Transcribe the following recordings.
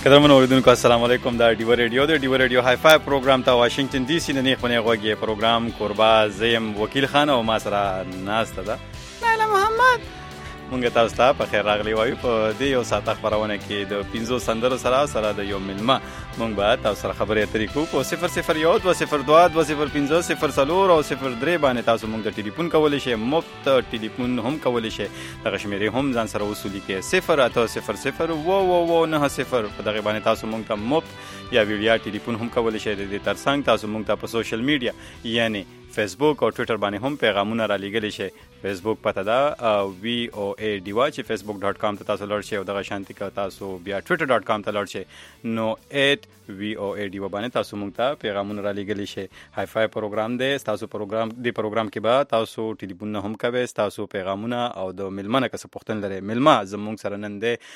قدرمن اوریدونکو السلام علیکم. دا ډیو ریډیو د ډیو ریډیو های فای پروګرام ته واشنگټن ډي سي نه نیخ پنه غوږی پروګرام قربا زیم وکیل خان او ما سره ناسته ده نایله محمد. مونږ تاسو ته په خیر راغلی وایو په دې یو ساعت خبرونه کې د 15 سندرو سره د یو ملما مونږ به تاسو سره خبرې اترې کوو په 001 202 205 0 او 03 باندې تاسو مونږ د ټلیفون کولی شئ، مفت ټلیفون هم کولی شئ. دغه شمیرې هم ځان سره وصولي کې 08000 99 په دغه باندې تاسو مونږ ته مفت یا ویډیا ټلیفون هم کولی شئ. د دې ترڅنګ تاسو مونږ ته په سوشل میډیا یعنی فیسبوک او ټویټر باندې هم پیغامونه را لېږلی شئ. فیسبوک پته ده VOA ډیوا چې facebook.com ته تاسو لړ شئ او دغه شانتي که تاسو بیا twitter.com ته لړ شئ نو @VOA ډیوا باندې تاسو مونږ ته پیغامونه را لېږلی شئ. های فای پروګرام دی تاسو پروګرام دی پروګرام کې به تاسو ټلیفونونه هم کوئ، تاسو پیغامونه او د ملما نه که څه پوښتنه لرئ. ملما زموږ سره نن دی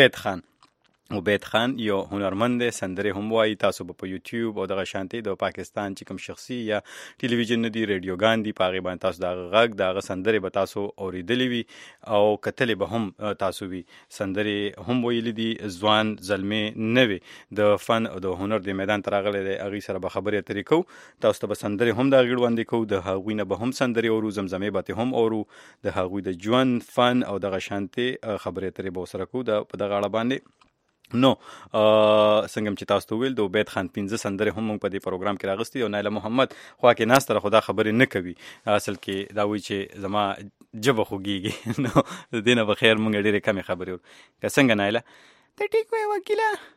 عبید خان یو هنرمند دی، سندرې هم وایي. تاسو به په یوټیوب او دغه شانتي د پاکستان چې کوم شخصي یا ټلویزیون نه دي ریډیوګان دي په هغې باندې تاسو د هغه غږ د هغه سندرې به تاسو اورېدلې وي او کتلې به هم تاسو وي. سندرې هم ویلي دي، ځوان زلمې نه وي د فن او د هنر د میدان ته راغلی دی، هغې سره به خبرې اترې کوو. تاسو ته به سندرې هم د هغې وړاندې کوو، د هغوی نه به هم سندرې اورو، زمزمې به هم اورو، د هغوی د ژوند فن او دغه شانتي خبرې اترې به ورسره کوو په دغه اړه باندې. نو څنګه چې تاسو ته ویل د عبید خان 15 سندرې هم موږ په دې پروګرام کې راغستې او نایله محمد خوا کې ناسته ده خو دا خبرې نه کوي. اصل کې دا وایي چې زما ژبه خوږېږي نو د دې نه به خیر موږ ډېرې کمې خبرې ورو. که څنګه نایله ته ټیک وایې وکیله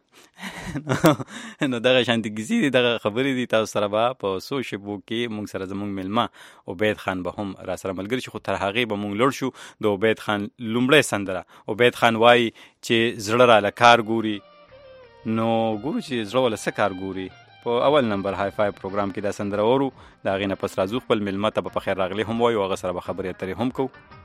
نو دغه شانتي کیسې دي، دغه خبرې دي. تاسو سره به په څو شیبو کې موږ سره زموږ ملما عبید خان به هم را سره ملګري شي، خو تر هغې به موږ لوړ شو د عبید خان لومړی سندره. عبید خان وایي چې زړه راله کار ګوري. نو ګورو چې زړه والا څه کار ګوري. په اول نمبر های فای پروګرام کې دا سندره اورو، د هغې نه پس راځو خپل ملما ته به په خیر راغلی هم وایو، هغه سره به خبرې اترې هم کوو.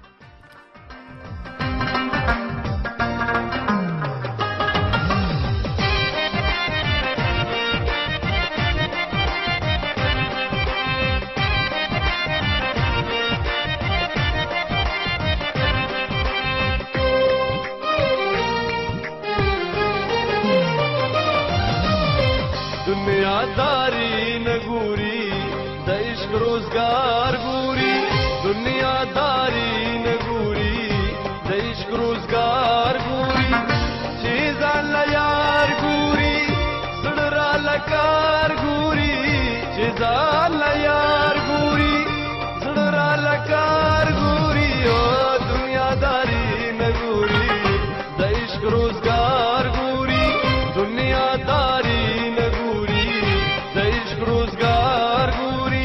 دنیاداری نگوری د عشق روزگار گوری، دنیاداری نگوری د عشق روزگار گوری، چیزان لیار گوری زړه را لکار گوری، چیزان لیار گوری زړه را لکار گوری، او دنیاداری نگوری د عشق روزگار گوری، دنیاداری روزگار گوری.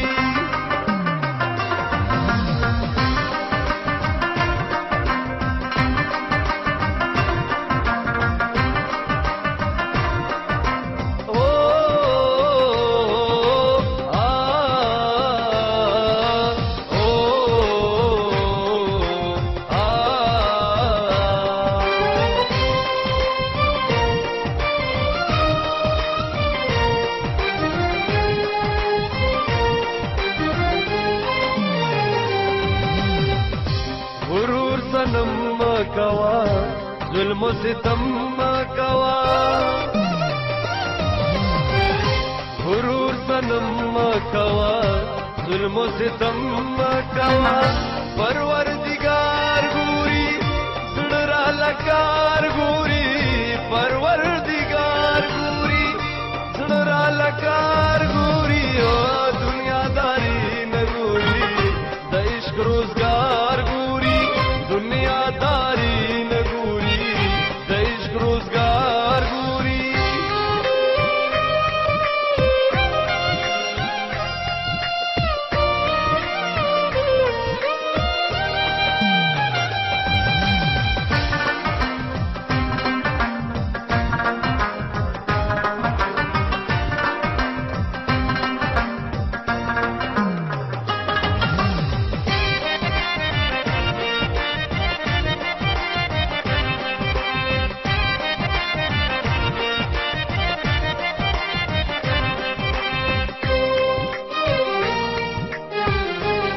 ظلم و ستم مکوا، غرور صنم مکوا، ظلم و ستم مکوا، پروردگار گوری زړه را لکار گوری، پروردگار گوری زړه را لکار گوری، او دنیاداری نگوری د عشق روزگار گوری، دنیاداری روزگار گوری.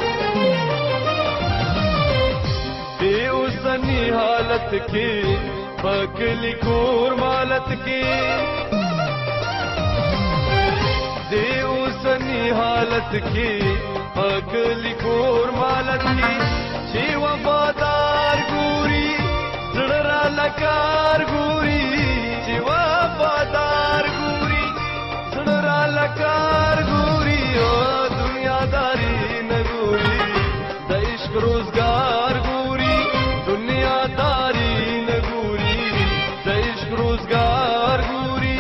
حالت کې پکلی کور مالت کې دې اوسنی حالت کې پکلی کور مالت کې چې وفادار ګوري زړه را لکار ګوري چې وفادار ګوري زړه را لکار ګوري او دنیا داری نه ګوري د عشق روزګار ګوري دنیا داری نه ګوري د عشق روزګار ګوري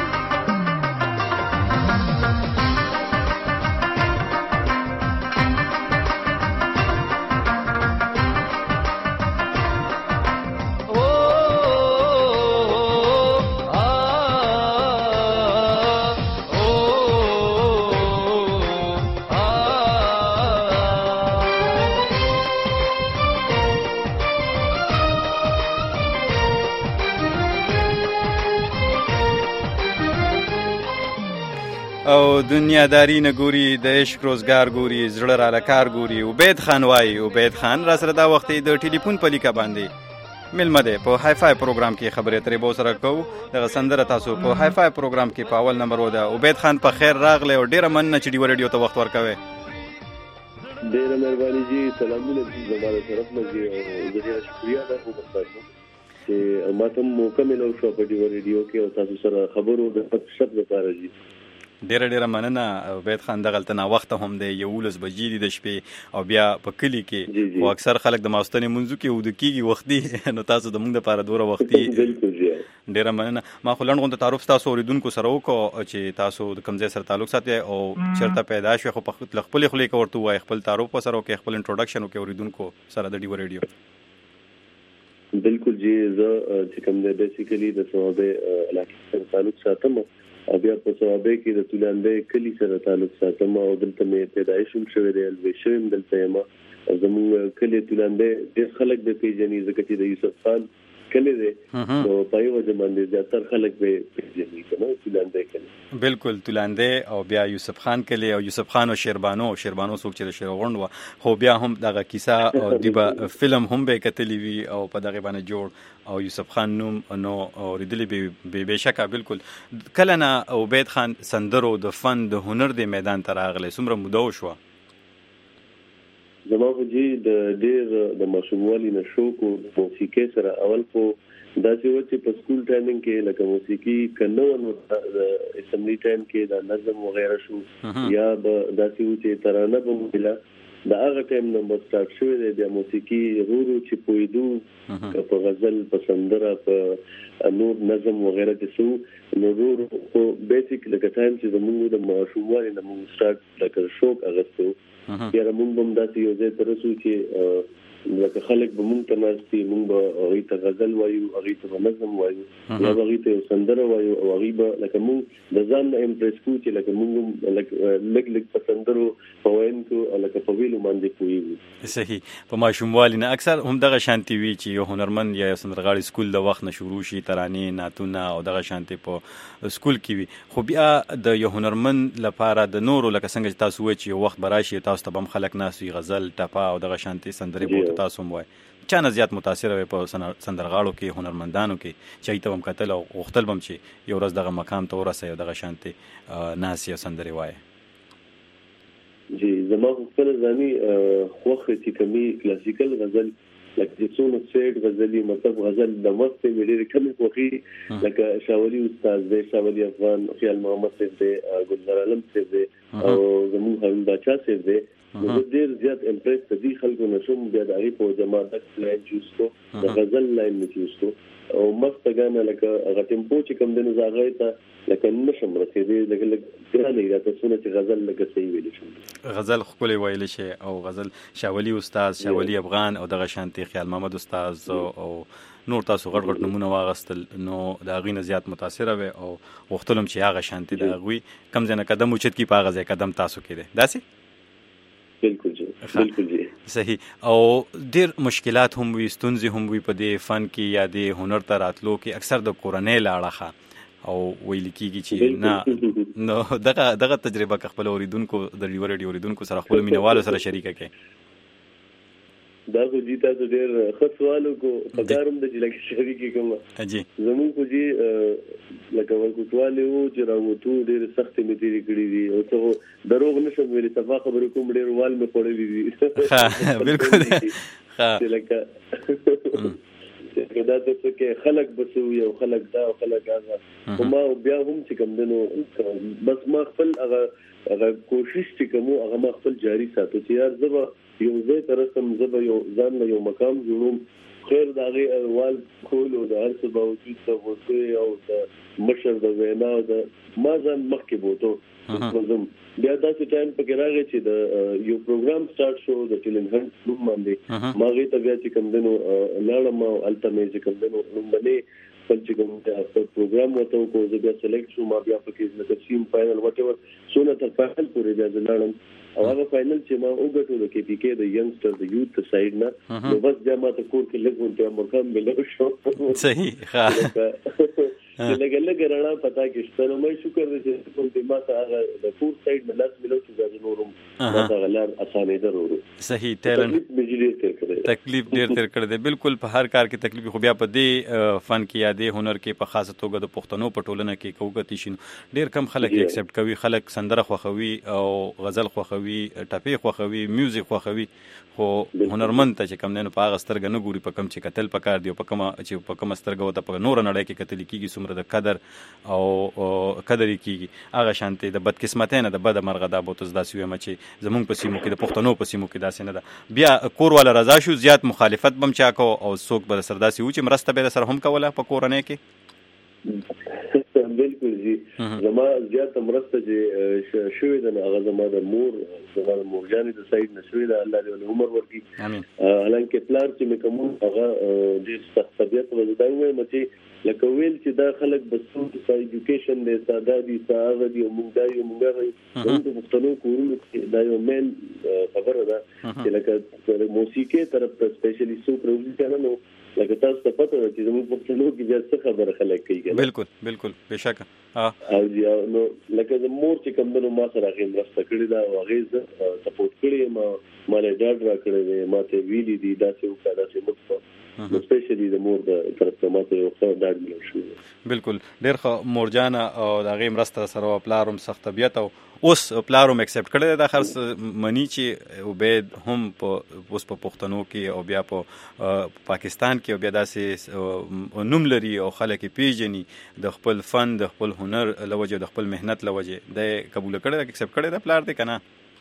او دنیاداری نه ګوري د عشق روزګار ګوري زړه را لکار ګوري. عبید خان وایي. عبید خان را سره دا وخت د ټلیفون په لیکه باندې ملمه دی په های فای پروګرام کې خبرې اترې به سره کوو. دغه سندره تاسو په های فای پروګرام کې په اول نمبر وده. عبید خان په خیر راغلی او ډیره مننه چې ډیو ریډیو ته وخت ورکوي. ډیره مهرباني جی سلامونه زموږ طرف نه جی او ډیره شکریا ده په تاسو چې ماته موقع ملو شو په ډیو ریډیو کې او تاسو سره خبرو د شپ لپاره جی. ډیره مننه. عبید خان دغلته نا وخت هم دی 11 بجې دي د شپې او بیا په کلی کې او اکثر خلک د ماوستنې منځو کې ود کېږي وختي نو تاسو د موږ لپاره دوره وختي. بالکل جی. ډیره مننه. ما خو لنډ غونډه تعارف تاسو اوریدونکو سره وکړو چې تاسو د کوم ځای سره تعلق ساتي او چیرته پیدا شوی خو په خپل خپل کې ورته وای خپل تعارف سره وکړي خپل انټروډکشن وکړي اوریدونکو سره د ډیو ریډیو. بالکل جی زه چې کوم دی بیسیکلی د سوابه علاقې سره تعلق ساتم او بیا په سوابه کې د تولاندې کلی سره تعلق ساتم او دلته مې پیدایش هم شوې دی الوی شوم دلته یم او زموږ کلی تولاندې ډېر خلک به پیژني ځکه چې د یوسف خان کلی دی نو پای وجه باندې زیاتره خلک به پیژني کنه تولاندې کلی. بالکل تولاندې او بیا یوسف خان کلی او یوسف خان او شیربانو څوک چې د شیرغوند و خو بیا هم دغه کیسه او دیبا فلم هم به کتلی وی او په دغه باندې جوړ او یوسف خان نوم نو اوریدلی به شکه. بالکل کله نه عبید خان سندرو د فن د هنر د میدان ته راغلی څومره موده وشوه؟ زما خو جی د ډېر د ماشوموالي نه شوق او موسیقي سره اول خو داسې و چې په سکول ټایمینګ کې لکه موسیقي کنه نو د اسمبلی ټایم کې د نظم وغیرہ شو یا داسې و چې ترانه به مله د هغه ټایم نمبر سٹارټ شوی دی بیا موسیقي ورو چې پویدو په غزل په سندره په نور نظم وغیرہ چې سو نو ورو په بیسیک لکه ټایم چې زموږ د ماشوموالي نه موږ سٹارټ لکه شوق اغستو یا موږ هم داسې یو ځای ترسو چې لکه خلک به موږ ته ناستي موږ به هغې ته غزل وایو هغې ته به نظم وایو یا به هغې ته یو سندره وایو او هغې به لکه موږ د ځان نه امپریس کوو چې لکه موږ هم لږ په سندرو په ویونکو او لکه په ویلو باندې پوهېږو. صحیح. په ماشوموالي نه اکثر هم دغه شانتي وي چې یو هنرمند یا یو سندرغاړی سکول د وخت نه شروع شي ترانې نعتونه او دغه شانتي په سکول کې وي خو بیا د یو هنرمند لپاره د نورو لکه څنګه چې تاسو وایي چې یو وخت به راشي تاسو ته به هم خلک ناست وي غزل ټپه او دغه شانتي سندرې به تاسو هم وایي چا نه زیات متاثره وي په سندرغاړو کې هنرمندانو کې چې هغوی ته به هم کتل او غوښتل به هم چې یو ورځ دغه مقام ته ورسوي او دغه شانتې ناستې او سندرې وایي؟ جی زما خپل ځاني خوښه چې کمی کلاسیکل غزل لکه چې څونه سیډ غزلي مطلب غزل د وخت په ډېرې کمې خوښي لکه شاولي استاد دی شاولي افغان خیال محمد صاحب دی ګلزار عالم صاحب دی او زموږ حبیب باچا صاحب دی نو ډېر زیات امپریس د دې خلکو نه شوم بیا د هغې په جماعت لاین چوز کو د غزل لاین مې چوز کو او مست ګانه لکه هغه ټیمپو چې کوم دی نو زه هغې ته لکه نشم رسېدی لږ ګرانه یې راته څونه چې غزل لکه صحیح ویلی شم غزل ښکلی ویلی شي او غزل شاولي استاد شاولي افغان او دغه شانتې خیال محمد استاد او نور تاسو غټ نمونه واغستل نو د هغوی نه زیات متاثره وی او غوښتل هم چې هغه شانتې د هغوی کوم ځای نه قدم اوچت کړي په هغه ځای قدم تاسو کې دی داسې؟ بالکل جی. صحیح. او ډیر مشکلات هم وي ستونزې هم وي په دې فن کې یا د هنر ته راتلو کې اکثر د کورنۍ له اړخه او ویل کېږي چې نه نو دغه تجربه که خپل اوریدونکو د ډیو ریډیو اوریدونکو سره خپلو مینهوالو سره شریکه کړئ. دا خو جی تاسو ډېر ښه سوال وکړو پکاروم د چې لکه شریکې کومه جی زموږ خو جی لکه ورکوټوالې وو چې راوتو ډېرې سختې مې تېرې کړي دي او څه دروغ نشم ویلی صفا خبرې کوم ډېر وال مې خوړلي دي بالکل چې لکه دا څه کې خلک بسو یو خلک دا او خلک هغه خو ما بیا هم چې کوم دنو بس ما خپل هغه کوشش چې کوم هغه ما خپل جاری ساتو چې یار زه یو ځای ترسم زه یو ځان له یو مقام جوړوم خیر د هغې احوال کول او د هر څه باوجود د غوسې او د مشر د وینا او د ما ځان مخکې بوتو بیا داسې ټایم پکې راغی چې د یو پروګرام سٹارټ شو د ټیلن هنټ نوم باندې ما هغې ته بیا چې کوم دی نو لاړم او هلته مې چې کوم دی نو لومړنی خپل چې کوم دی پروګرام ورته وکړو زه بیا سلیکټ شوم ما بیا پکې لکه سیم فاینل واټ ایور څونه تر فاینل پورې بیا زه لاړم او هغه فاینل چې ما وګټو د کې پی کې د ینګسټر د یوت سایډ نه نو بس بیا ما ته کور کې لږ ورته مرکم ملو شو صحیح ښه لږ رڼا پتا کې شته نو مې شکر دې چې کوم دې ما ته هغه د کور سایډ نه لاس ملو چې دا نورم ما ته غلار اسانه درورو صحیح ټیلنټ تکلیف ډیر تر کړی دی بالکل په هر کار کې تکلیف خو بیا په دې فن کې یا دې هنر کې په خاصه توګه د پښتنو په ټولنه کې کوګتی شنو ډیر کم خلک ایکسپټ کوي خلک سندره خوښوي او غزل خوښوي ټپې خوښوي میوزیک خوښوي خو هنرمند ته چې کم نه په هغه سترګه نه ګوري په کم چې قتل پکار دی او په کومه چې په کومه سترګه وته په نور نړۍ کې قتل کیږي څومره د قدر او قدر کیږي هغه شانتي د بدقسمتۍ نه د بد مرغه دا بوت داسې ویم چې زمونږ په سیمو کې د پښتنو په سیمو کې داسې نه ده بیا کور والا رضا شو زیات مخالفت بم چا کو او څوک بل سر داسې و چې مرسته به سره هم کوله په کورنۍ کې بالکل جی زما زیات مرسته چې شوې ده هغه زما د مور جانې د سایډ نه شوې ده الله دې له عمر ورکړي امين حالانکه پلار چې مې کوم هغه ډېر سخت طبیعت وزدا وایم چې لکه ویل چې دا خلک بسو د ایجوکیشن د ساده دي ساده دي موږ دا یو موږ د پښتنو کورونو دا یو مین خبره ده چې لکه موسیقي طرف ته سپیشلی سو پروژې نه لکه تاسو ته پته ده چې زموږ پښتنو کې بیا څه خبره خلک کوي بالکل بشکه او نو لکه د مور چې کوم نو ما سره هغه مرسته کړې ده او هغه زه سپورټ کړی ما له ډاډ را کړی دی ما ته ویلي دي دا څه وکړه دا څه مو سپیشلی د مور د طرف ته ما ته یو څه ډاډ ملو شو بالکل ډېر ښه مورجانه او د هغې مرسته سره پلار هم سخت طبیعت او اوس پلار هم اکسپټ کړی دی دا خرڅ مني چې عبید هم اوس په پښتنو کې او بیا په پاکستان کې او بیا داسې نوم لري او خلک یې پیژني د خپل فن د خپل هنر له وجې د خپل محنت له وجې دی قبوله کړی دی اکسپټ کړی دی پلار دی که نه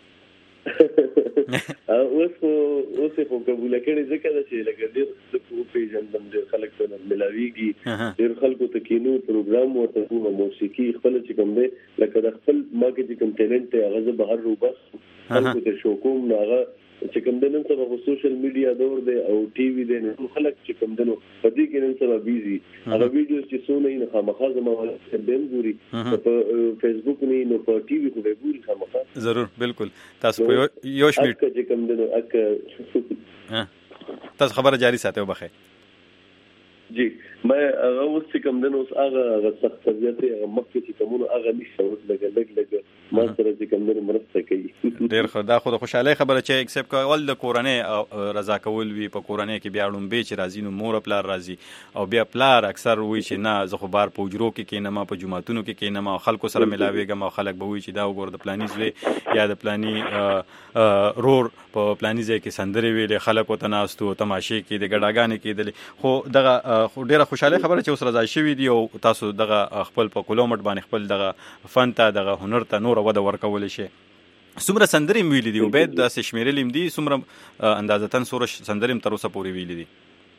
اوس خو قبوله کړې ځکه ده چې لکه ډېر څه وپېژندم ډېر خلک سره ملاویږي ډېر خلکو ته کینو پروګرام ورته کوم موسیقي خپل چې کوم دی لکه د خپل ما کې چې کوم ټیلنټ دی هغه زه بهر روباس خلکو ته شو کوم نو هغه چې کوم دی نن سبا خو سوشل میډیا دور دی او ټي وي دی نو خلک چې کوم دی نو په دې کې نن سبا بیزي هغه ویډیوز چې څونه یې خامخا زما ولې بیم ګوري په فیسبوک نه نو په ټي وي خو به ګوري خامخا ضرور بالکل تاسو په یو شمیټ چې کوم دی نو تاسو خبره جاری ساتئ وبخیر جی ما هغه اوس چې کوم دنه اوس هغه سخت طبيعت هغه مخکې چې کومو هغه نشته اوس لګ ما سره چې کوم دنه مرسته کوي ډېر ښه دا خو د خوشحالۍ خبره چې اکسپټ کول د کورنۍ رضا کول وي په کورنۍ کې بیا لومبې چې راځي نو مور پلار راځي او بیا پلار اکثر وایي چې نه زه خو بار په حجرو کې کینم په جوماتونو کې کینم او خلکو سره ملاویږم او خلک به وایي چې دا وګوره د پلاني زوی یا د پلاني رور په پلاني ځای کې سندرې ویلې خلک ورته ناستو تماشې کېدې ګډاګانې کېدلې خو دغه ډېره خوشحالۍ خبره چې اوس رضا شوي دي او تاسو دغه خپل په کلومټ باندې خپل دغه فن ته دغه هنر ته نوره وده ورکولی شي څومره سندرې م ویلي دي عبید داسې شمېرلې م دي څومره اندازتن څومره سندرې م تر اوسه پورې ویلي دي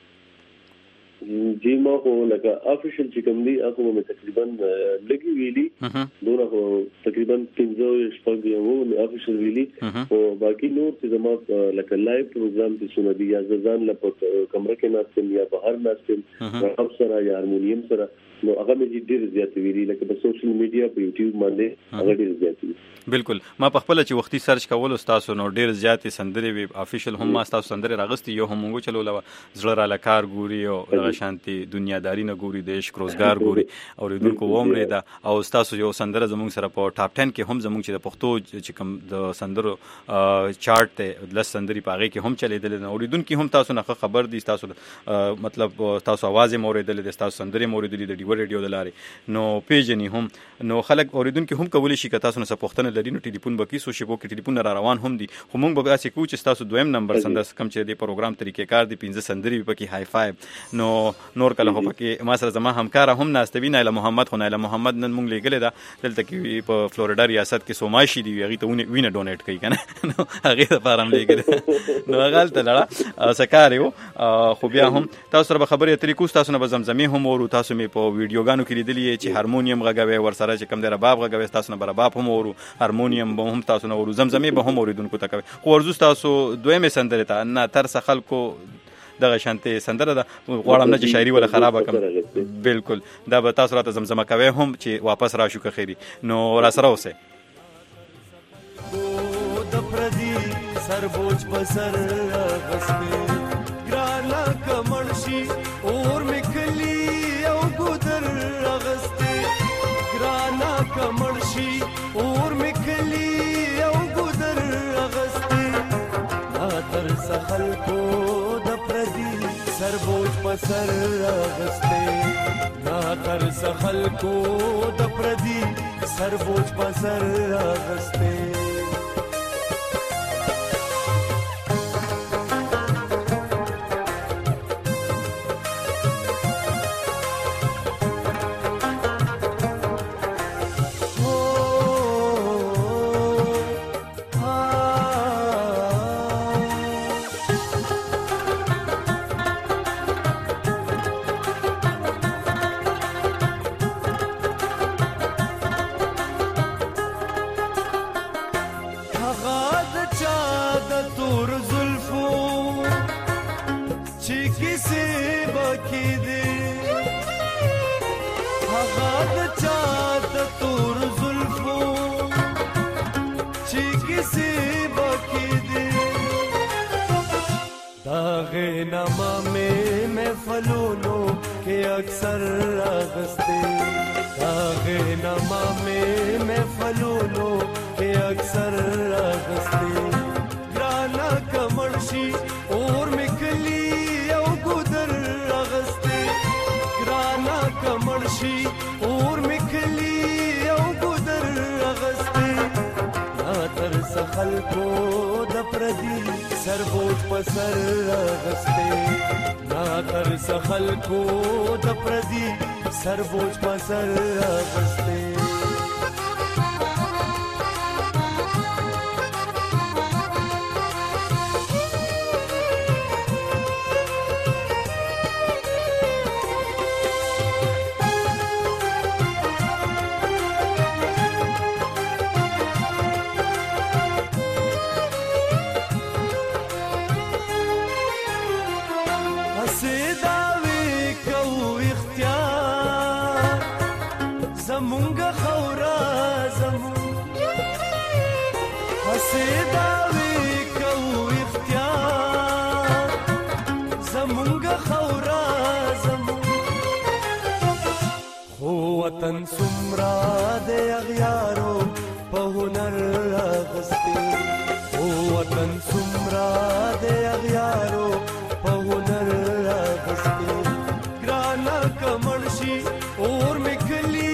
جی ما خو لکه افیشل چې کوم دي هغه مې تقریبا لګي ویلي دونه خو تقریبا 15 شپږ یو افیشل ویلي او باقي نور چې زما لکه لایو پروګرام چې سونه دي یا ځان له کمره کې ناستم یا بهر ناستم او سره یا هارمونیم سره نو هغه مې ډېر زیات ویلي لکه په سوشل میډیا په یوټیوب باندې هغه ډېر زیات ویلي بالکل ما په خپل چې وختي سرچ کول تاسو نو ډېر زیاتې سندرې وي افیشل هم ما تاسو سندرې راغستې یو هم موږ چلول زړه را لکار ګوري او دغه شانتي دنیاداری نه ګوري د عشق روزګار ګوري اوریدونکو ومرې دا او تاسو یو سندره زموږ سره په ټاپ 10 کې هم زموږ چې د پښتو چې کوم د سندرو چارت ته لس سندري پاغه کې هم چلیدل نه اوریدونکو هم تاسو نه خبر دي تاسو مطلب تاسو आवाज موریدل د تاسو سندري موریدل د ډیو ریډیو د لارې نو پیجنی هم نو خلک اوریدونکو هم کولی شي که تاسو نه سپوښتنه لري نو ټلیفون بکی سو شپو کې ټلیفون را روان هم دي خو موږ به اسې کوو چې تاسو دویم نمبر سندس کم چې د پروګرام طریقې کار دي 15 سندري پکې هاي فایو نو نور کله هو پکې ما سره زما همکار هم ناستوي نایله محمد خو نایله محمد نن موږ لګل دا دلته کې په فلوریډا ریاست کې سوماشي دی هغه ته وینه ډونیټ کوي کنه نو هغه ته فارم لګل نو هغه ته لړا سکاریو خو بیا هم تاسو سره خبرې طریقو تاسو نه زمزمي هم ورو تاسو می په ویډیوګانو کې لیدلې چې هارمونیم غږوي ورسره چې کم دی رباب غږوي تاسو نه رباب هم ورو هارمونیم به هم تاسو نه ورو زمزمي به هم اوریدونکو ته کوي خو ورزو تاسو دویمه سندره ته نه تر خلکو دغه شانته سندره ده غواړم نه چې شاعري ولا خرابه کم بالکل دا به تاسو راته زمزمه کوي هم چې واپس راشو که خیری نو را سره اوسه د پردي سربوج بسر غسته ګرانا کمنشي اور مکلی او ګدر غسته ګرانا کمنشي اور مکلی او ګدر غسته تر سخل کو د پردي سربوج بسر غسته نا تر سخل کو د پردي سربوج بسر غسته नामा में महफलों के अक्सर रागस्ते दागे नामा में महफलों के अक्सर रागस्ते ग्राना कमर्शी और मिकली औ गुदर रागस्ते ग्राना कमर्शी और मिकली औ गुदर रागस्ते नातर सखल को दपरदी सरबोज पसर रागस्ते नातर सखल को दपरदी सरबोज पसर रागस्ते زمونږه خورا زمون حسیداوي کو اختیار زمونږه خورا زمون خو وطن سمرا د اغیارو په هنر غستی خو وطن سمرا د اغیارو په هنر غستی ګرانا کمنشي اور مکلی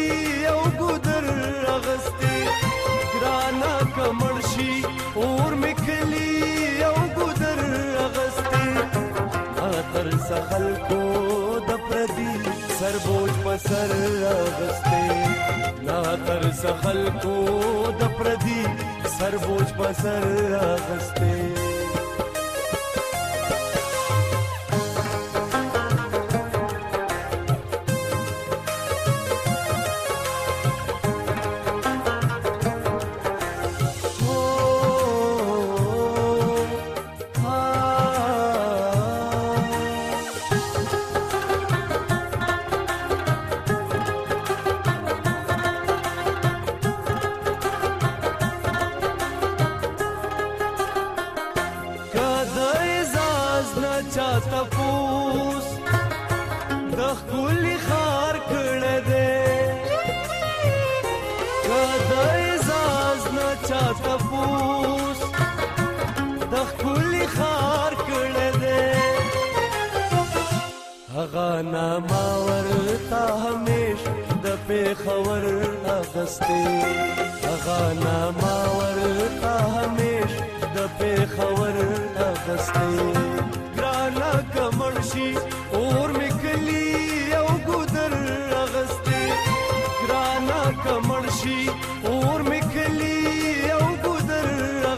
कमर्शी और मिखली औ गुदर अगस्ते आतर सखल को दपरदी सरबोज पसर अगस्ते नातर सखल को दपरदी सरबोज पसर अगस्ते اغسته اغا نامه ورته همیش د پیښور اغسته ګرانه کمر شي اور می کلی او ګودر اغسته ګرانه کمر شي اور می کلی او ګودر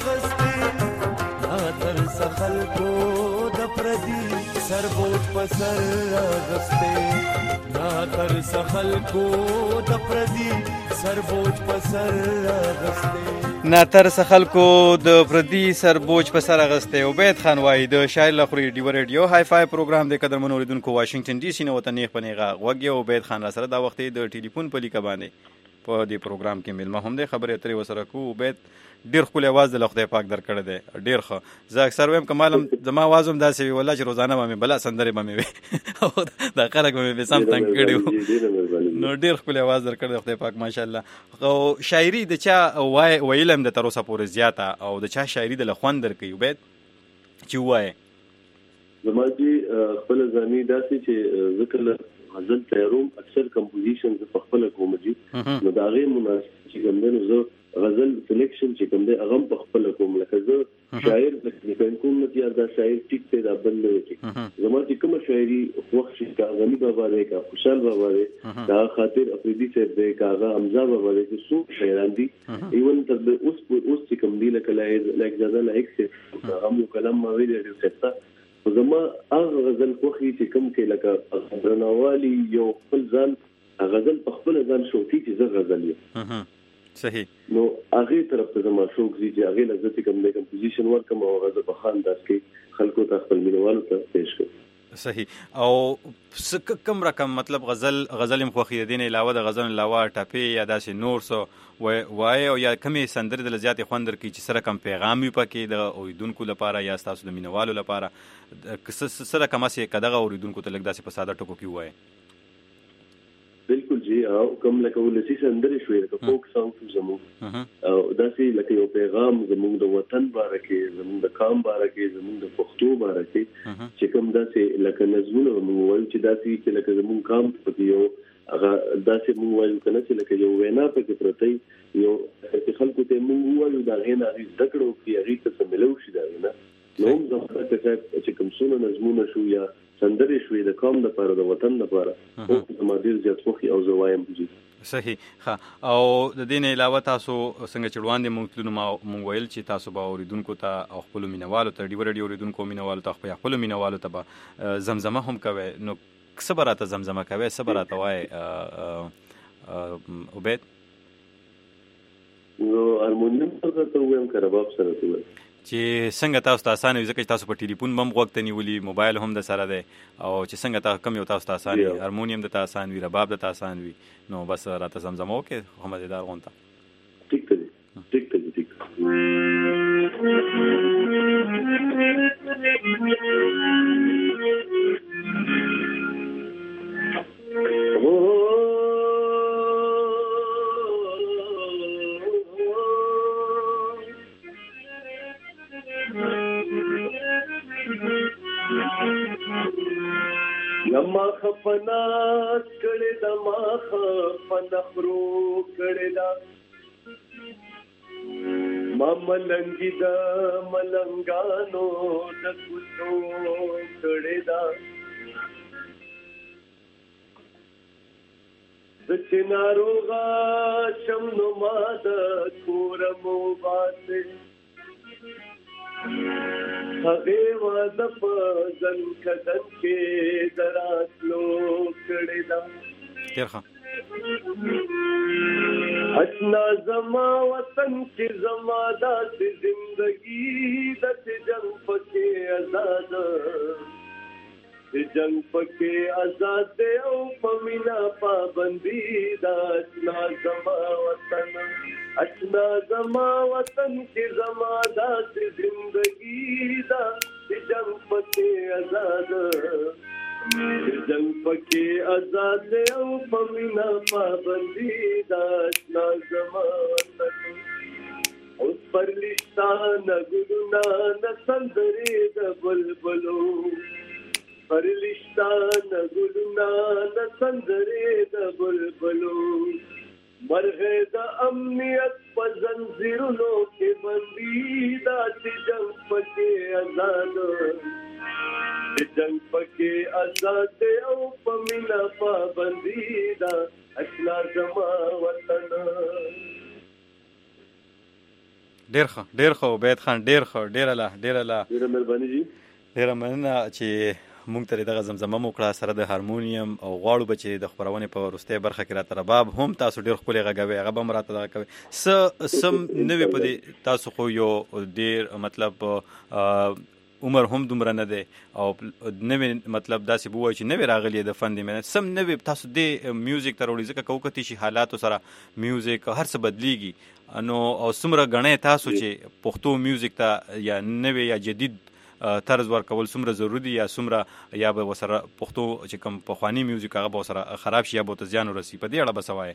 اغسته تر خلکو د پردي سربوج پسر اغسته نا تر خلکو د پردي سربوج پسر اغسته نا تر خلکو د پردي سربوج پسر اغسته. عبید خان وای د شاعر لخري ډیو ریډیو های فای پروګرام د قدر منو لیدونکو واشنگټن ډي سي نو وطن یې پنيغه وګي. عبید خان را سره دا وخت د ټلیفون په لیکه باندې په دې پروګرام کې ملما هم د خبرې اترې وسره کو. عبید ډیر خپل आवाज د خدای پاک درکړه دی ډیر ښه. زه اکثر ویم کمالم زما आवाज هم داسې وی والله چې روزانه به مې بلا سندرې به مې وي دا خلک به مې سم تنګ کړي نو ډیر خپل आवाज درکړه خدای پاک ماشاءالله. او شاعري د چا ویلم د تر اوسه پورې زیاته او د چا شاعري د لخوان درکې عبید چې وایي زما چې خپل ځاني داسې چې ذکر غزل تیاروم اکثر کمپوزیشن په خپل کوم دي نو دا غي مناسب چې کوم دی زه غزل سلیکشن چې کوم دی هغه په خپل کوم لکه زه شاعر د کوم نه یاد دا شاعر ټیک ته دا بل نه کی زما چې کوم شاعري وخت چې غنی بابا دی کا خوشحال بابا دی دا خاطر افریدی صاحب دی کا حمزه بابا دی چې څو شاعران دي ایون تر اوس چې کوم دی لکه لایک زاده لایک څه هم کلام ما ویل دی څه زما هغه غزل خوخي چې کوم کې لکه درناوالي یو خپل ځان غزل په خپل ځان شوقي چې زه غزل یم صحیح نو هغه طرف ته زما شوق دي چې هغه لږ څه کوم د کمپوزیشن ورکم او غزل په خان داس کې خلکو ته خپل مینوالو ته پیش کړم. صحیح. او کم رقم مطلب غزل مخوخي دین علاوه د غزل علاوه ټاپي یا داسې نور سو وای او یا کمی سندره د لزیات خوندر کی چې سره کم پیغام وي پکې د اوریدونکو لپاره یا تاسو د مینوالو لپاره سره کم سي کداغه اوریدونکو ته لګ داسې په ساده ټکو کې وای. بالکل جی او کوم لکه ولسی سندره شوې لکه فوک سانګ زمو او داسې لکه یو پیغام زموږ د وطن بارکه زموږ د قام بارکه زموږ د پښتو بارکه چې کوم داسې لکه نظمونه موږ وایو چې داسې چې لکه زموږ قام په یو هغه داسې موږ وایو کنه چې لکه یو وینا پکې پرته یو چې خلکو ته موږ وایو دا غینا هیڅ دکړو کې هغه ته سملو شي دا نه نو زه چې کوم څونه نظمونه شو یا سندرې شوې د قوم لپاره د وطن لپاره او د مادي زیات خوخي او زوایم بوجي. صحیح. ها او د دین علاوه تاسو څنګه چړوان دي مونږ ویل چې تاسو به اوریدونکو ته او خپل مینوالو ته ډیو ریډیو اوریدونکو مینوالو ته خپل مینوالو ته به زمزمه هم کوي نو صبراته زمزمه کوي صبراته وای عبید نو هارمونیم سره ته ویم کرباب سره ته چې څنګه تاسو ته اسانه وي ځکه چې تاسو په ټلیفون بم وخت نیولي موبایل هم د سره دی او چې څنګه تاسو کم یو تاسو ته اسانه وي هارمونیم د تاسو اسانه وي رباب د تاسو اسانه وي نو بس راته زمزمه وکړه هم مزیدار غونته ٹھیک ما خپناس کړه د ما خپنخرو کړه دا ما ملنګي د ملنګانو د کوڅو کړه دا د چناروغا شمنو ما د کورمو باسه هغه وځ په ځن کدن کې دراتلو کړه دا تیرخه اتنا زما وطن کې زما د زندگی د جنگ پکې آزاد د جنگ پکې آزاد او پمینا پابندی دا اتنا زما وطن اتنا زما وطن کې زما د زندگی دا د جنگ پکې آزاد د جنگ پکې آزاد او پمینا پابندی دا اتنا زما وطن اوس پر لسان ګلنا نسندري د بلبلو پرلشتان ګلنا نسندري د بلبلو مرغه د امنیت په زنځیرونو کې بندي دا چې جنگ پکې آزاد جنگ پکې آزاد او په مینا پابندي دا اصلا زما وطن. ډېر ښه عبید خان، ډېر ښه، ډېره مهرباني جی، ډېره مننه چې مونږ ته دغه زمزمه مو کړه سره د هارمونیم او غواړو به چې د خپرونې په وروستۍ برخه کې راته رباب هم تاسو ډېر ښکلی غږوئ، هغه به هم راته دغه کوئ. څه نوي په دې تاسو خو یو ډېر مطلب عمر هم دومره نه دی او نوې مطلب داسې به ووایو چې نوې راغلي د فن د مینه سم نوې تاسو دې میوزیک ته راوړي ځکه که وکتې شي حالاتو سره میوزیک هر څه بدلیږي نو او څومره ګڼئ تاسو چې پښتو میوزیک ته یا نوې یا جدید طرز ورکول څومره ضروري یا څومره یا به ورسره پښتو چې کوم پخواني میوزیک هغه به ورسره خراب شي یا به ورته زیان ورسي، په دې اړه به څه وایې؟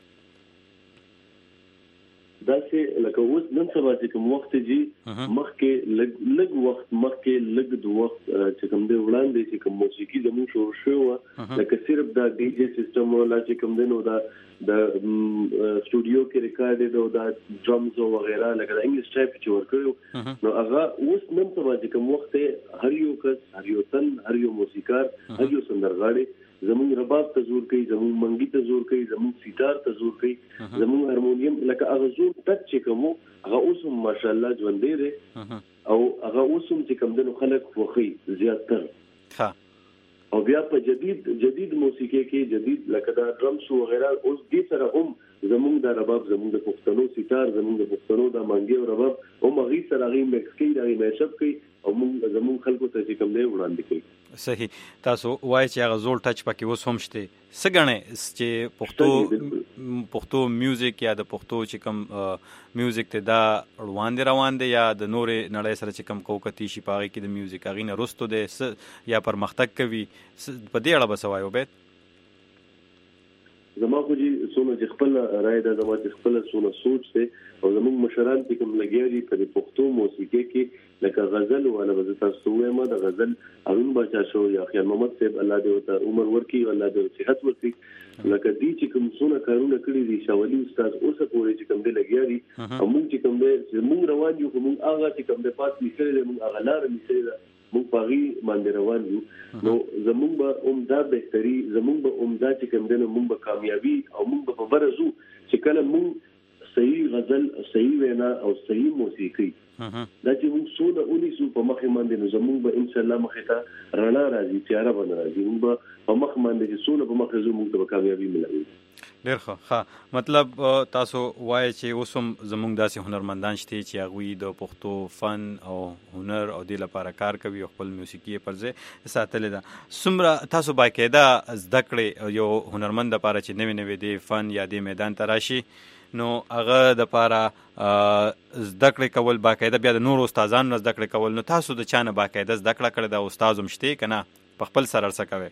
داسې لکه اوس نن سبا چې کوم وخت جی مخکې لږ وخت مخکې لږ د وخت چې کوم دی وړاندې چې کوم موسیقي زموږ شروع شوه لکه صرف دا ډي جی سیستم ولا چې کوم دی نو دا د سټوډیو کې ریکارډ او دا ډرمز او وغیرہ لکه د انګلیش ټایپ چې ورکړو نو هغه اوس نن سبا چې کوم وخت هر یو کس هر یو تن هر یو موسیقار هر یو سندرغاړي زمون رباب ته زور کوي، زمون منګي ته زور کوي، زمون سیتار ته زور کوي، زمون هارمونیم لکه هغه زور ټچ چې کوم هغه اوس ماشاءالله ژوندې دی او هغه اوس چې کوم دنو خلک خوخي زیاتره او بیا په جدید موسیقي کې جدید لکه دا ډرمز او وغیرہ اوس دې سره هم زمون د رباب زمون د پښتنو سیتار زمون د پښتنو د منګي او رباب او مغي سره غي مکس کوي دا میشپ کوي او موږ زمون خلکو ته چې کوم دی وړاندې کوي. صحیح، تاسو وایي چې هغه زول ټچ پکې اوس هم شته. څه ګڼئ چې پښتو میوزیک یا د پښتو چې کوم میوزیک ته دا روان دی یا د نورې نړۍ سره چې کوم کوکتي شي په هغې کې د میوزیک هغې نه رستو دی یا پرمختګ کوي په دې اړه به څه وایو عبید؟ زما خو جی څونه چې خپل رائے ده زما چې خپل څونه سوچ دی او زموږ مشران چې کوم لګیا دي په پښتو موسیقي کې لکه غزل والا به تاسو وایم د غزل هارون بچا شو یا خیال محمد صاحب الله دې ورته عمر ورکړي او الله دې صحت ورکړي لکه دې چې کوم څونه کارونه کړی دي شاولي استاد اوسه پورې چې کوم دې لګیا دي او موږ چې کوم دې موږ روان یو کوم هغه چې کوم دې پات میسره موږ هغه لار میسره موږ پاغي باندې روان یو نو زموږ به عمده بهتري زموږ به عمده چې کوم دې موږ به کامیابی او موږ به برزو چې کله موږ صحیح غزل صحیح وینا او صحیح موسیقي دا چې موږ سوله اونیسو په مخ باندې نو زموږ به ان شاء الله مخ ته رڼا راځي تیاره باندې راځي موږ به په مخ باندې چې سوله په مخ زو موږ ته کامیابی ملوي. ډېر ښه مطلب تاسو وایي چې اوس هم زموږ داسې هنرمندان شته چې هغوی د پښتو فن او هنر او دې لپاره کار کوي او خپل موسیقي یې پر ځای ساتلې ده. څومره تاسو باقاعده زده کړې یو هنرمند لپاره چې نوې دې فن یا دې میدان ته راشي نو هغه دپاره زده کړې کول باقاعده بیا د نورو استادانو نه زده کړې کول نو تاسو د چا نه باقاعده زده کړه کړې ده استاد هم شته که نه په خپل سر څه کوئ؟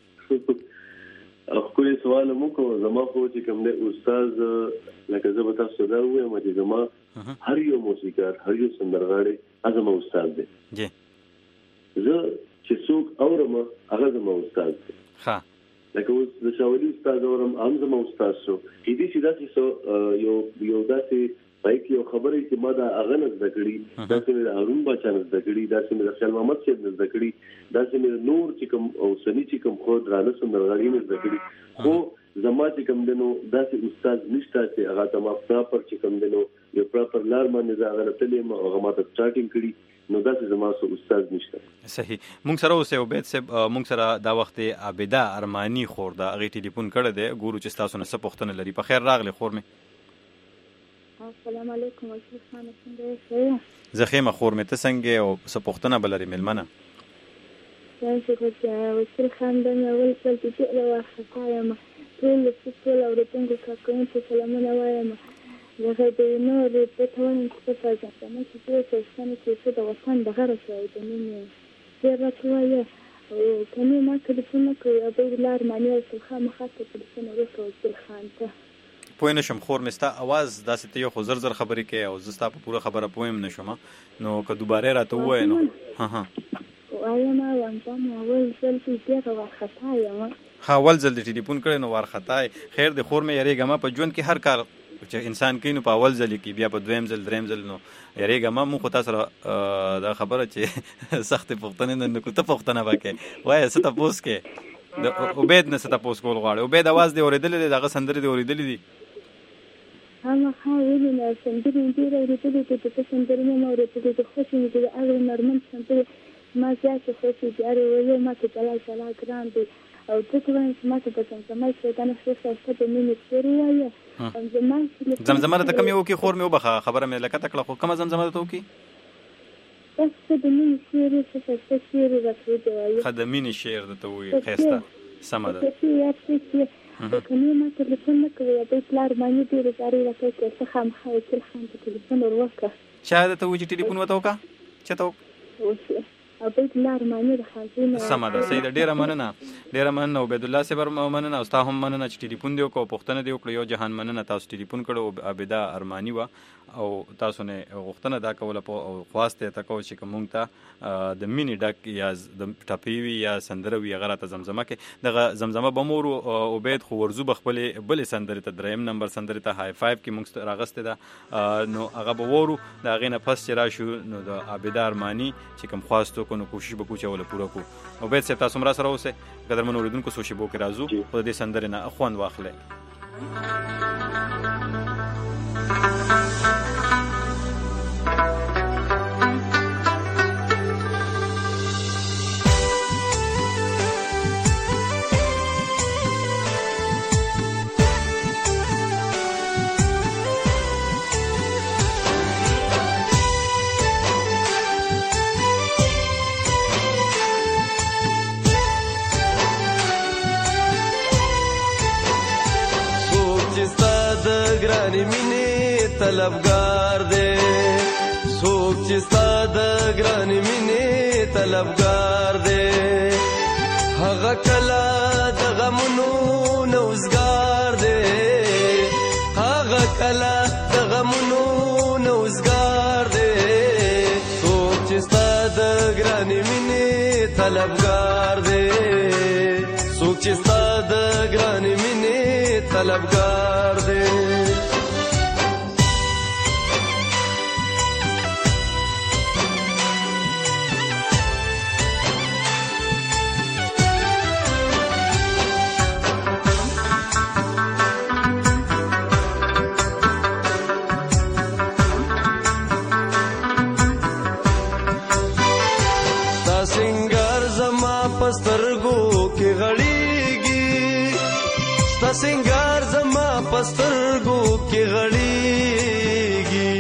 ښکلی سوال مو کو زما خو چې کوم دی استاد لکه زه به تاسو دا ووایم چې زما هر یو موسیقار هر یو سندرغاړی زما استاد دی زه چې څوک اورم هغه زما استاد دی. لکه اوس د شاولي استاد اورم هم زما استاد شو کېدای شي داسې یو داسې پای کې یو خبره چې ما دا هغه نه زده کړي داسې مې د هارون باچا نه زده کړي داسې مې د خیال محمد صاحب نه زده کړي داسې مې د نور چې کوم اوسني چې کوم خو درانه سندرغاړي نه زده کړي خو زما چې کوم دی نو داسې استاد نشته چې هغه ته ما پراپر چې کوم دی نو یو پراپر لار باندې زه هغه تللی یم هغه ما ته سټارټینګ کړي نو داسې زما سو استاد نشته. صحیح، موږ سره اوس عبید صاحب موږ سره دا وخت عابده ارماني خور ده هغې ټلیفون کړی دی ګورو چې ستاسو نه څه پوښتنه لري. په خیر راغلی خور مې. السلام علیکم وکیل خان څنګه یې؟ زه ښه یم خور مې ته څنګه او څه پوښتنه به لرې مېلمنه؟ وکیل خان دا مې اول ځل چې ډېره وارخطا یم ټول اورېدونکو کارکوونکو سلامونه وایم دغه د نورې پته وایم چې څه فضا چې ټول څښتنې چې څه د وطن دغه شوی د مینې ډېر راته وایه او که نه ما ټلیفون نه کوي او بل لار معنی او خامخا ته ټلیفون وکړه وکیل خان ته پوه نه شم خور مې ستا اواز داسې ته یو خو زر خبرې کوې او زه ستا په پوره خبره پوه هم نه شم نو که دوباره راته ووایې نو وایم وانځه مې اول ځل چې ډېره وارخطا یم اول ځل د ټلیفون کړی نو وارخطا یې خیر د خور مې یارېږه ما په ژوند کې هر کار چې انسان کینو په اول ځل کې بیا په دویم ځل دریم ځل نو یریګه ما مو خو تاسو دا خبره چې سخت پښتنه نه کوته پښتنه وکي وای څه تاسو کې د عبید نه څه تاسو کول غواړي عبید आवाज دی اوریدل دغه سندره دی اوریدل دي هم خاوي نه سندري دي اوریدل دي چې سندري نه اوریدل دي خو چې دې اغه نرمن سندري ما زیات خوشي دي اړ ویل ما ته چلا ګران دي او ته وایم چې ما ته په سمه کې دا نه څه څه مینه سوري وایي زمزمه ته کوم یو کې خور مې وبخه خبره مې لکه تکړه خو کوم زمزمه ته وکي څه د مینه سوري څه سوري راځي وایي خدمینه شعر ته وایي خسته سم ده کني ما تلیفون نه کوي د پلار باندې ډیر زاري راکې څه خام خای ټل خام تلیفون ورکړه شاید ته وځي ټلیفون وته وکا چته او په پلار باندې د خازینه سم ده سید ډیر مننه عبید الله صبر مننه او تاسو هم مننه چې ټلیفون دی کو پښتنه دی کړو یو جهان مننه تاسو ټلیفون کړو عبیدا ارمانی وا او تاسو نه غوښتنه دا کوله او خواسته تا کو چې کوم ته د مینی ډک یا د ټاپیوي یا سندروي غلطه زمزمه کې دغه زمزمه بمور عبید خو ورزو بخپل بل سندره ته دریم نمبر سندره ته های 5 کې موږ راغسته ده نو هغه بورو دا غینه پس چې راشو نو د عبیدا ارمانی چې کوم خواستو کو نو کوشش وکړو چې ولا پوره کو عبید صاحب تاسو مرا سره اوسه قدرمن اوریدونکو سوشي بو کې راځو خو دې سندره نه اخوان واخلې طلبگار دے سوک چستا د گران مینه طلبگار دے هغه کلا د غمونو نوزگار دے هغه کلا د غمونو نوزگار دے سوک چستا د گران مینه طلبگار دے سوک چستا د گران مینه طلبگار دے سنگار زما پسترګو کې غړېږي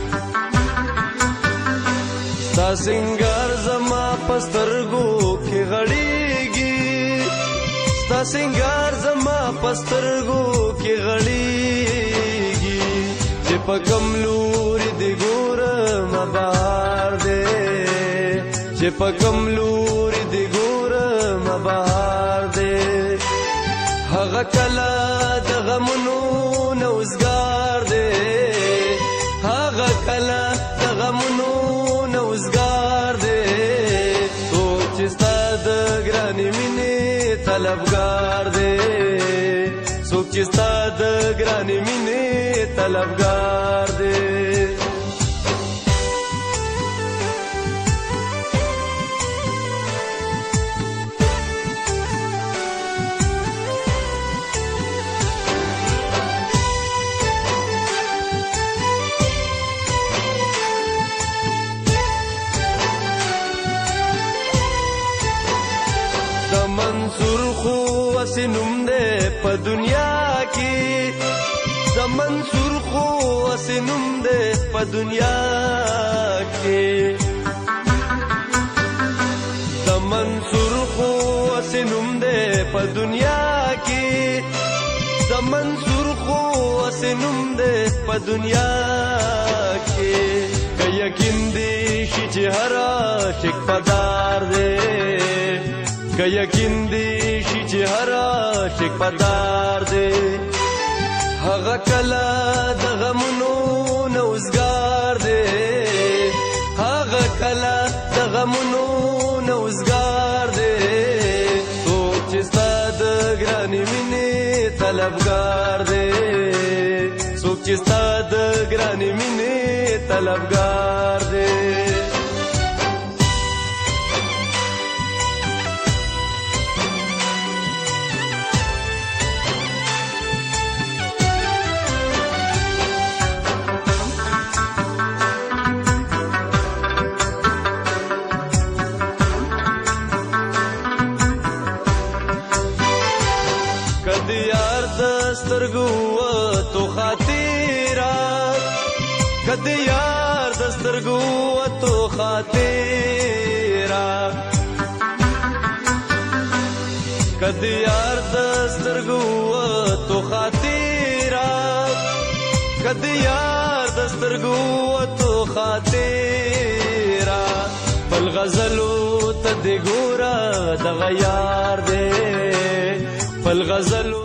ستا سنگار زما پسترګو کې غړېږي ستا سنگار زما پسترګو کې غړېږي چې په کوم لوري دې ګورم بهار دې چې په کوم لوري دې ګورم بهار دې هغه کلا د غمونو نوزگار دے هغه کلا د غمونو نوزگار دے سوچ ستا د ګرانی مینه طلبگار دے سوچ ستا د ګرانی مینه طلبگار دے نوم دې په دنیا کې د منصور خو اسنوم دې په دنیا کې د منصور خو اسنوم دې په دنیا کې د منصور خو اسنوم دې په دنیا کې یقین دې چې هر شک پدار دې یقین دې چې هر شک پدار دے هغه کلا د غمونو نوزگار دے هغه کلا د غمونو نوزگار دے سوچ ستا د ګرانی مینه طلبگار دے سوچ چې ستا د ګرانې مینې طلبګار دی. کد یار دسترګو تو خاطرا کد یار دسترګو تو خاطرا کد یار دسترګو تو خاطرا بل غزلو تد ګورا د غیار دے بل غزلو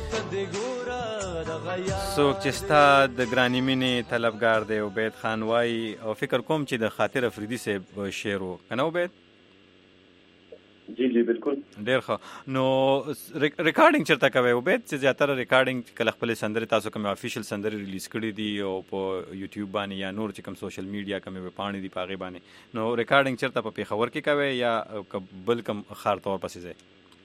څوک چې ستا د ګرانې مینې طلبګار دی. عبید خان وایي او فکر کوم چې د خاطر افریدي صاحب شعر و که نه عبید؟ جی جی بالکل. ډېر ښه. نو ریکارډینګ چېرته کوئ عبید؟ چې زیاتره ریکارډینګ کله خپلې سندرې تاسو کومې افیشل سندرې ریلیز کړي دي او په یوټیوب باندې یا نور چې کوم سوشل میډیا کومې ویبپاڼې دي په هغې باندې، نو ریکارډینګ چېرته په پېښور کې کوئ یا بل کوم ښار ته ورپسې ځئ؟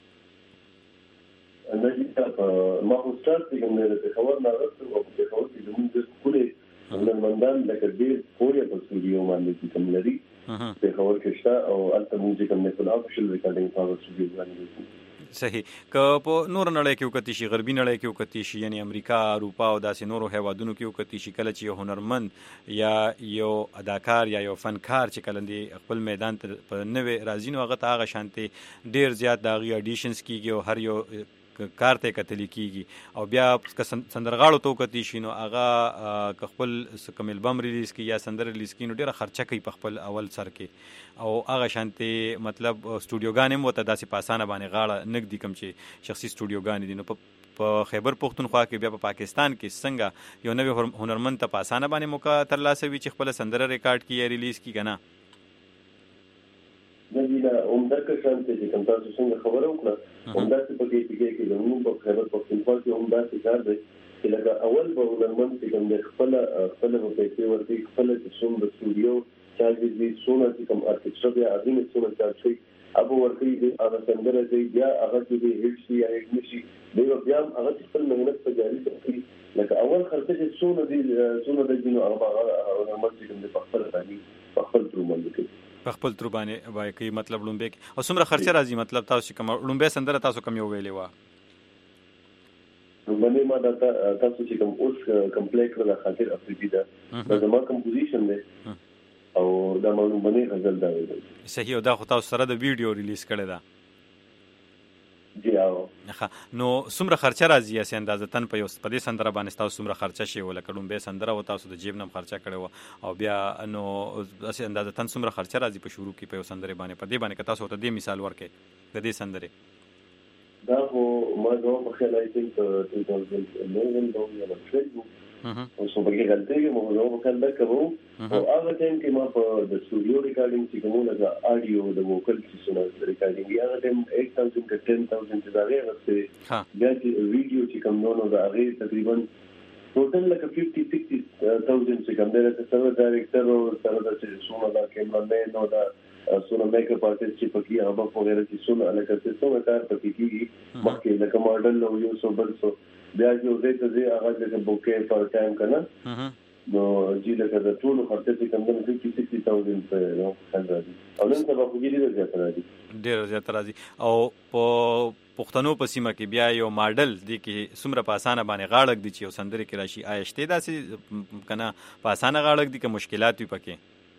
ما خو سټارټ کې کوم نه پېښور نه راغلم او په پېښور کې زموږ د ښکلې هنرمندان لکه ډېر پوهه په سټوډیو باندې چې کوم لري پېښور کې شته او هلته موږ چې کوم نه افیشل ریکارډینګ په سټوډیو باندې. صحیح. که په نور نړۍ کې وکتی شي، غربي نړۍ کې وکتی شي، یعنی امریکا، اروپا او داسې نورو هیوادونو کې وکتی شي، کله چې یو هنرمند یا یو اداکار یا یو فنکار چې کله دی خپل میدان ته په نوې راځي نو هغه ته هغه شانتې ډېر زیات د هغې اډیشنز کېږي او هر یو کار ته کتلی کېږي او بیا که سندرغاړو ته وکتی شي نو هغه که خپل کوم البم ریلیز کړي یا سندره ریلیز کړي نو ډېره خرچه کوي په خپل اول سر کې او هغه شانتې مطلب سټوډیوګانې هم ورته داسې په اسانه باندې غاړه نه ږدي کوم چې شخصي سټوډیوګانې دي. نو په خیبر پښتونخوا کې بیا په پاکستان کې څنګه یو نوی هنرمند ته په اسانه باندې موقع ترلاسه وي چې خپله سندره ریکارډ کړي یا ریلیز کړي که نه؟ دا عمده کسان چې کوم تاسو څنګه خبره وکړه عمده څه پکې کې زموږ په خیبر پښتونخوا کې عمده کار دی چې لکه اول به هنرمند چې کوم د خپل په پیسې ورته خپل چې څومره سټوډیو چارج دي څومره چې کوم ارکسټرا بیا اغینه څومره چارج شي ابو ورته دې هغه سندره دی بیا هغه چې هیڅ شي یا هیڅ نشي دی بیا هغه خپل مهنت په جاري کوي لکه اول خرڅه چې څومره دي نو هغه هنرمند چې کوم د خپل راځي خپل ترومند کوي په خپل تر باندې وای کوي مطلب لومبه کې او څومره خرچه راځي مطلب تاسو کوم لومبه سندره تاسو کوم یو ویلې و لومبه ما دا تاسو چې کوم اوس کمپلیټ کړل خاطر افریدي دا زما کمپوزیشن دی او دا لومبه غزل دا ویل. صحیح. او دا خو تاسو سره د ویډیو ریلیز کړی دا؟ جی او نو څومره خرچه راځي یا اندازه تن په یو په دې سندره باندې تاسو څومره خرچه شي ولکه لومبه سندره و تاسو د جیب نه خرچه کړی و او بیا نو اسی اندازه تن څومره خرچه راځي په شروع کې په یو سندره باندې په دې باندې که تاسو ته دې مثال ورکړئ د دې سندره؟ دا خو ما جواب په خیال آی تھنک 2011 دا یو ټریک او څو بګی غلطي مو جواب په خیال دا کوم او هغه ټایم کې ما په د سټوډیو ریکارډینګ چې کومه لګا اډیو د ووکل چې سونه ریکارډینګ یا هغه ټایم 8000 ک 10000 چې دا غیرته بیا چې ویډیو چې کوم نو دا هغه تقریبا ټوټل لکه 50-60,000 چې کوم دا سره ډایرکټر او سره د سونه دا کیمرامین او دا سونه میک اپ ارټیست چې پکې هغه وغیرہ چې سونه الګ څه څه کار پکې کیږي مخکې لکه ماډل او یو څو بل څه بیا چې زه ته هغه د بوکې پر ټایم کنه نو جی لکه د ټول خرڅه چې کوم د 50-60,000 په نو څنګه دي او نن سبا خو ډیر زیات راځي او په پښتنو په سیمه کې بیا یو ماډل دی کې څومره په اسانه باندې غاړک دي چې یو سندره کې راشي آیشته داسې کنه په اسانه غاړک دي که مشکلات وي پکې؟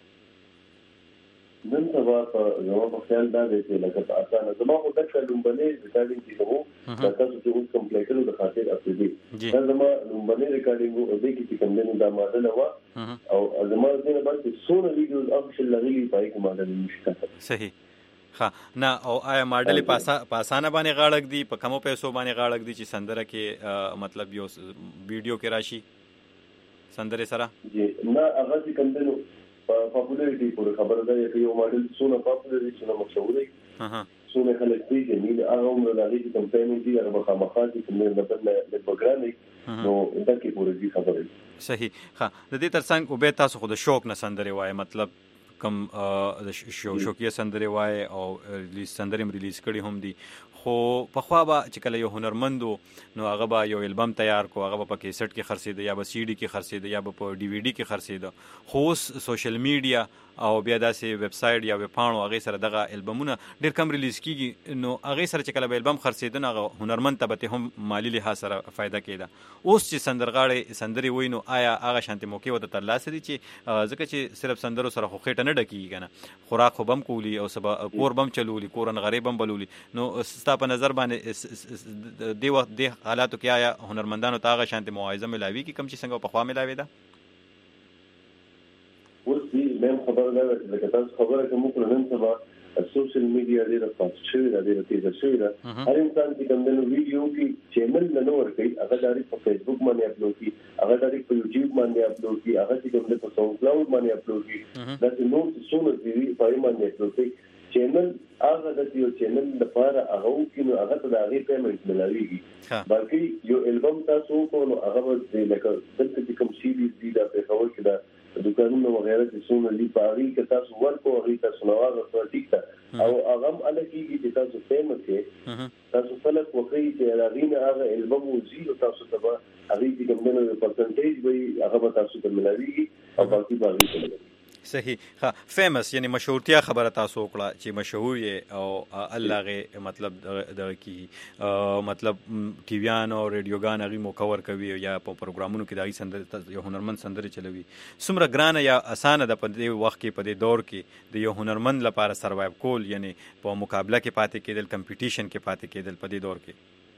نن سبا زما په خیال دا دی چې لکه په اسانه زما خو د لومبني ریکارډینګ چې کوم دا تاسو چې اوس کمپلیټ کړو د خاطر افریدي دا زما لومبني ریکارډینګ او د کې چې کوم دا ماډل و او زما دغه باندې څونه ویډیوز افیشل لغلي پای کې ماډل نشته. صحیح. ها نه او آیا ماډل په اسانه باندې غاړک دي په کمو پیسو باندې غاړک دي چې سندره کې مطلب یو ویډیو کې راشي سندره سره؟ جی نه هغه چې کوم پاپولریټي پورې خبره ده چې یو ماډل څونه پاپولر دي څونه مشهور دي څونه خلک پیژني هغه عمر د هغې کمپاین دي هغه مخامخا دي کوم نه د بګرانې نو دا کې پورې دي خبره صحیح. ها د دې ترڅنګ او به تاسو خو د شوق نه سندري وای مطلب کم د شوقي سندري وای او سندري ریلیز کړي هم دي خو په خوا به چې کله یو هنرمندو نو هغه به یو البم تیار کو هغه په کیسټ کې خرڅېده یا به سی ډي کې خرڅېده یا به په ډي وي ډي کې خرڅېده خو اوس سوشل میډیا او بیا داسې ویب سایټ یا ویب پاڼو هغې سره دغه البمونه ډېر کم ریلیز کېږي نو هغې سره چې کله به البم خرڅېده نو هغه هنرمند ته به هم مالي لحاظ سره فایده کېده. اوس چې سندرغاړې سندرې وایي نو آیا هغه شانتې موقع ورته ترلاسه دي چې ځکه چې صرف سندرو سره خو خېټه نه ډکېږي که نه خوراک خو به هم کولي او کور به هم چلولي کورنغرۍ به هم بلولي نو ستا په نظر باندې دې وخت دې حالاتو کې آیا هنرمندانو ته هغه شانتې معاوضه ملاویږي کوم چې څنګه پخوا ملاوېده؟ اوس دې مهم خبره ده چې لکه تاسو خبره کوم کړو نن سبا سوشل میډیا ډېره فاسټ شوې ده ډېره تېزه شوې ده هر انسان چې کوم دنو ویډیو کې چینل نه ورکوي هغه ډایرکټ په فیسبوک باندې اپلوډ کړي هغه ډایرکټ په یوټیوب باندې اپلوډ کړي هغه چې کوم په ساوند کلاود باندې اپلوډ کړي دا چې نو څونه دی په باندې اپلوډ کړي چینل هغه د یو چینل لپاره هغه کې نو هغه ته د هغې پیمنټ ملاویږي بلکې یو البم تاسو کو نو هغه به لکه دلته چې کوم سیریز دي دا په خبر کې دا دکانونو وغیرہ چې څونه دي په هغې کې تاسو ورکو هغې تاسو نو هغه ټیک ده او هغه هم هله کېږي چې تاسو فیمس یې تاسو خلک وښیي چې د هغې نه هغه البم وځي او تاسو ته به هغې چې کوم دی نو پرسنټیج به وي هغه به تاسو ته ملاویږي او باقي به هغې ته ملاویږي. صحیح. ها فیمس یعنی مشهورتیا خبره تاسو وکړه چې مشهور یې او الله غي مطلب د کی مطلب ټي ویان او ریډیوګان هغه مو کور کوي یا په پروګرامونو کې دایي سندره یو هنرمند سندره چلوي څومره ګرانه یا اسانه ده په دې وخت کې په دې دور کې د یو هنرمند لپاره سروایو کول یعنی په مقابله کې پاتې کېدل کمپټیشن کې پاتې کېدل په دې دور کې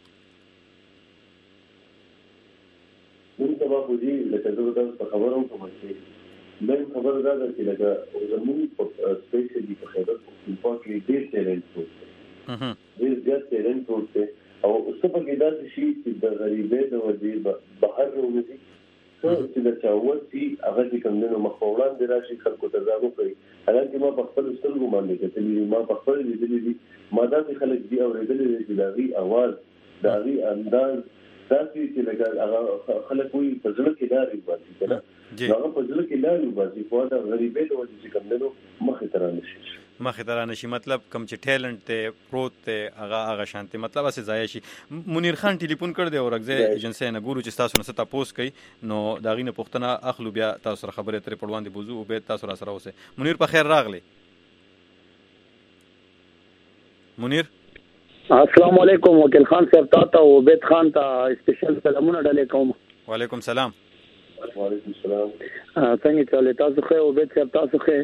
نن سبا خو دې لکه زه خبرم کوم چې من خبره دا ده چې لکه زموږ په سپیشلی په خیبر پختونخوا کې ډېر ټیلنټ پروت دی ډېر زیات ټیلنټ پروت دی او څه پکې داسې شي چې د غریبۍ د وجې بهر راوځي چې د چا وسي هغه چې کوم دی نو مخ په وړاندې راشي خلکو ته ځان وکړي حالانکې ما په خپلو سترګو باندې کتلي دي ما په خپل لیدلي دي ما داسې خلک دي اورېدلي دي چې د هغې اواز د هغې انداز داسې چې لکه هغه خلک وایي په زړه کې لارې وباسي که نه هغه په زړه کې لارې وباسي خو د غریبۍ د وجې چې کوم دی نو مخې ته رانشي مطلب کوم چې ټیلنټ دی پروت دی هغه شانتي مطلب هسې ضایع شي. منیر خان ټلیفون کړی دی اورکزی ایجنسۍ نه ګورو چې تاسو نه څه تپوس کوي نو د هغې نه پوښتنه اخلو بیا تاسو سره خبرې اترې په وړاندې بوځو او بیا تاسو را سره اوسئ. منیر په خیر راغلی. منیر السلام علیکم وکیل خان صاحب تاسو او عبید خان ته سپیشل سلامونه ډالې کوم. وعلیکم سلام. وعلیکم السلام. څنګه چلې تاسو خو عبید صاحب تاسو خیر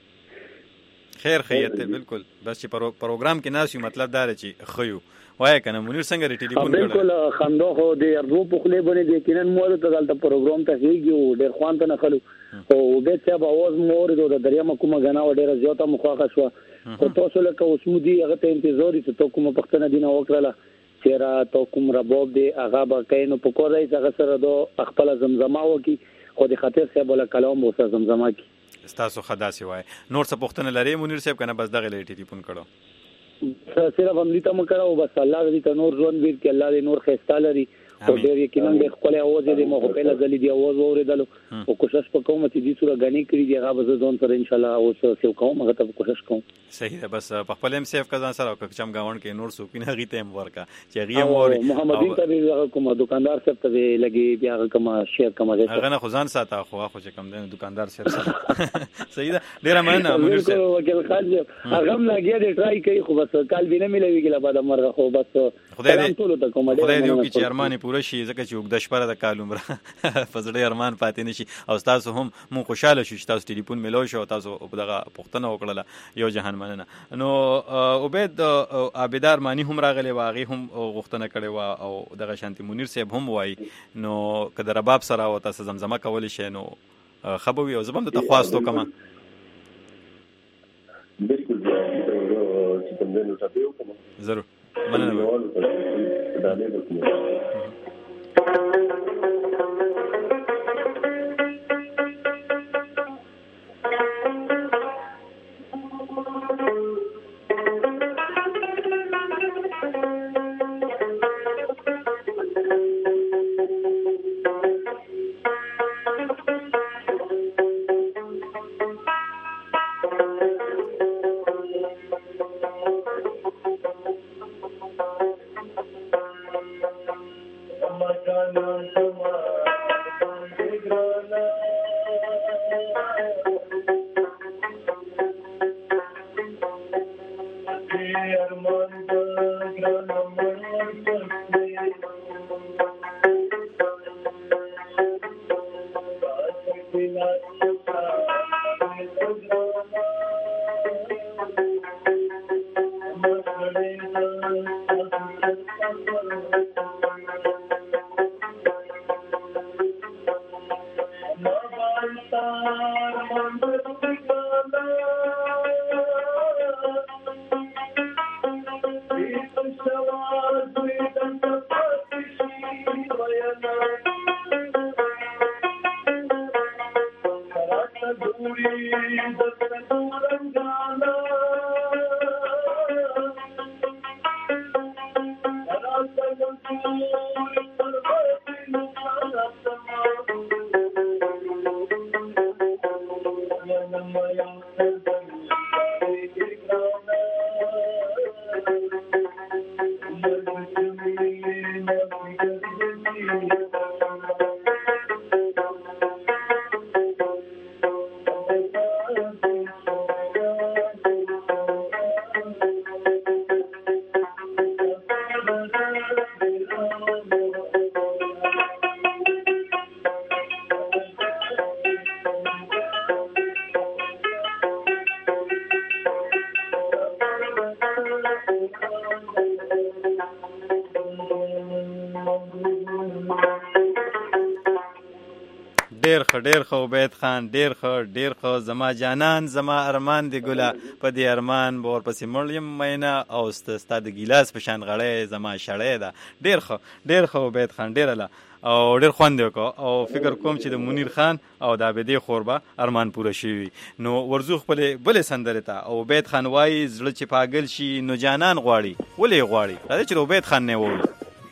خیریت بالکل بس چې پروګرام کې ناس یو مطلب دا چې خيو وای کنه منیر څنګه ټلیفون کړل بالکل خندو خو دې ارزو په خله باندې د کینن مور ته دلته پروګرام ته هیږي ډېر خوان ته نه خلو او عبید صاحب आवाज مور د دریامه کومه غنا ډېر زیاته مخاخه شو او تاسو لکه اوسمودي هغه ته انتظار دي ته کومه پښتنه دینه وکړه چیرې تو کوم رباب دی هغه به کینو په کور راځي هغه سره دو خپل زمزمه وکي خو د خاطر صاحب ولا کلام وسه زمزمه کی تاسو خدا سی وای نور څه پښتنه لري منیر صاحب کنه بس دغه لې ټلیفون کړو صرف هم دې ته مکړو بس الله دې ته نور ژوند ویر کې الله دې نور خستا لري او ډېر یقینا د خپل आवाज دې مخ په لګلې دی आवाज اوریدلو او کوشش وکوم چې دې سره غني کړی دی هغه به ځون سره ان شاء الله او څه کوم هغه ته کوشش کوم. صحیح ده بس په خپل هم سیف کزان سره او کچم گاون کې نور سوکینه غي ته ورکا چې غي موري محمد دین ته کوم دکاندار صاحب ته لګي بیا کوم شیر کوم هغه نه خزان ساته خو چې کوم دکاندار صاحب صحیح ده ډیر مننه منیر صاحب وکیل خان هغه لګي دې ټرای کوي خو بس کال بینه ملويږي لا بعد مرغه خو بس خدای دې چې ارمان پوره شي ځکه چې د شپره د کال عمره فزړې ارمان پاتې نشي او تاسو هم مو خوشاله شو چې تاسو ټلیفون ملو شو تاسو دغه پښتنه وکړه یو جهان مننه. نو عبید عابدار مانی هم راغلی واغې هم غوښتنه کړې و او دغه شانتي منیر صاحب هم وای نو کله رباب سره او تاسو زمزمه کول شي نو خبوي او زبم د تخواستو کما بالکل چې کوم نو تاسو کوم ضرور مننه. ډیر خو عبید خان ډیر خو زما جانان زما ارمان دی ګله په دې ارمان به ورپسې مړ یم مینه او ستا د ګیلاس په شان غړی زما شړی ده. ډیر خو عبید خان ډیر الله او ډیر خوند وکړو او فکر کوم چې د منیر خان او د عابدې خور به ارمان پوره شوي. نو ورځو خپلې بلې سندرې ته او عبید خان وایي زړه چې پاگل شي نو جانان غواړي ولې غواړي راځئ چې د عبید خان نه ووایو.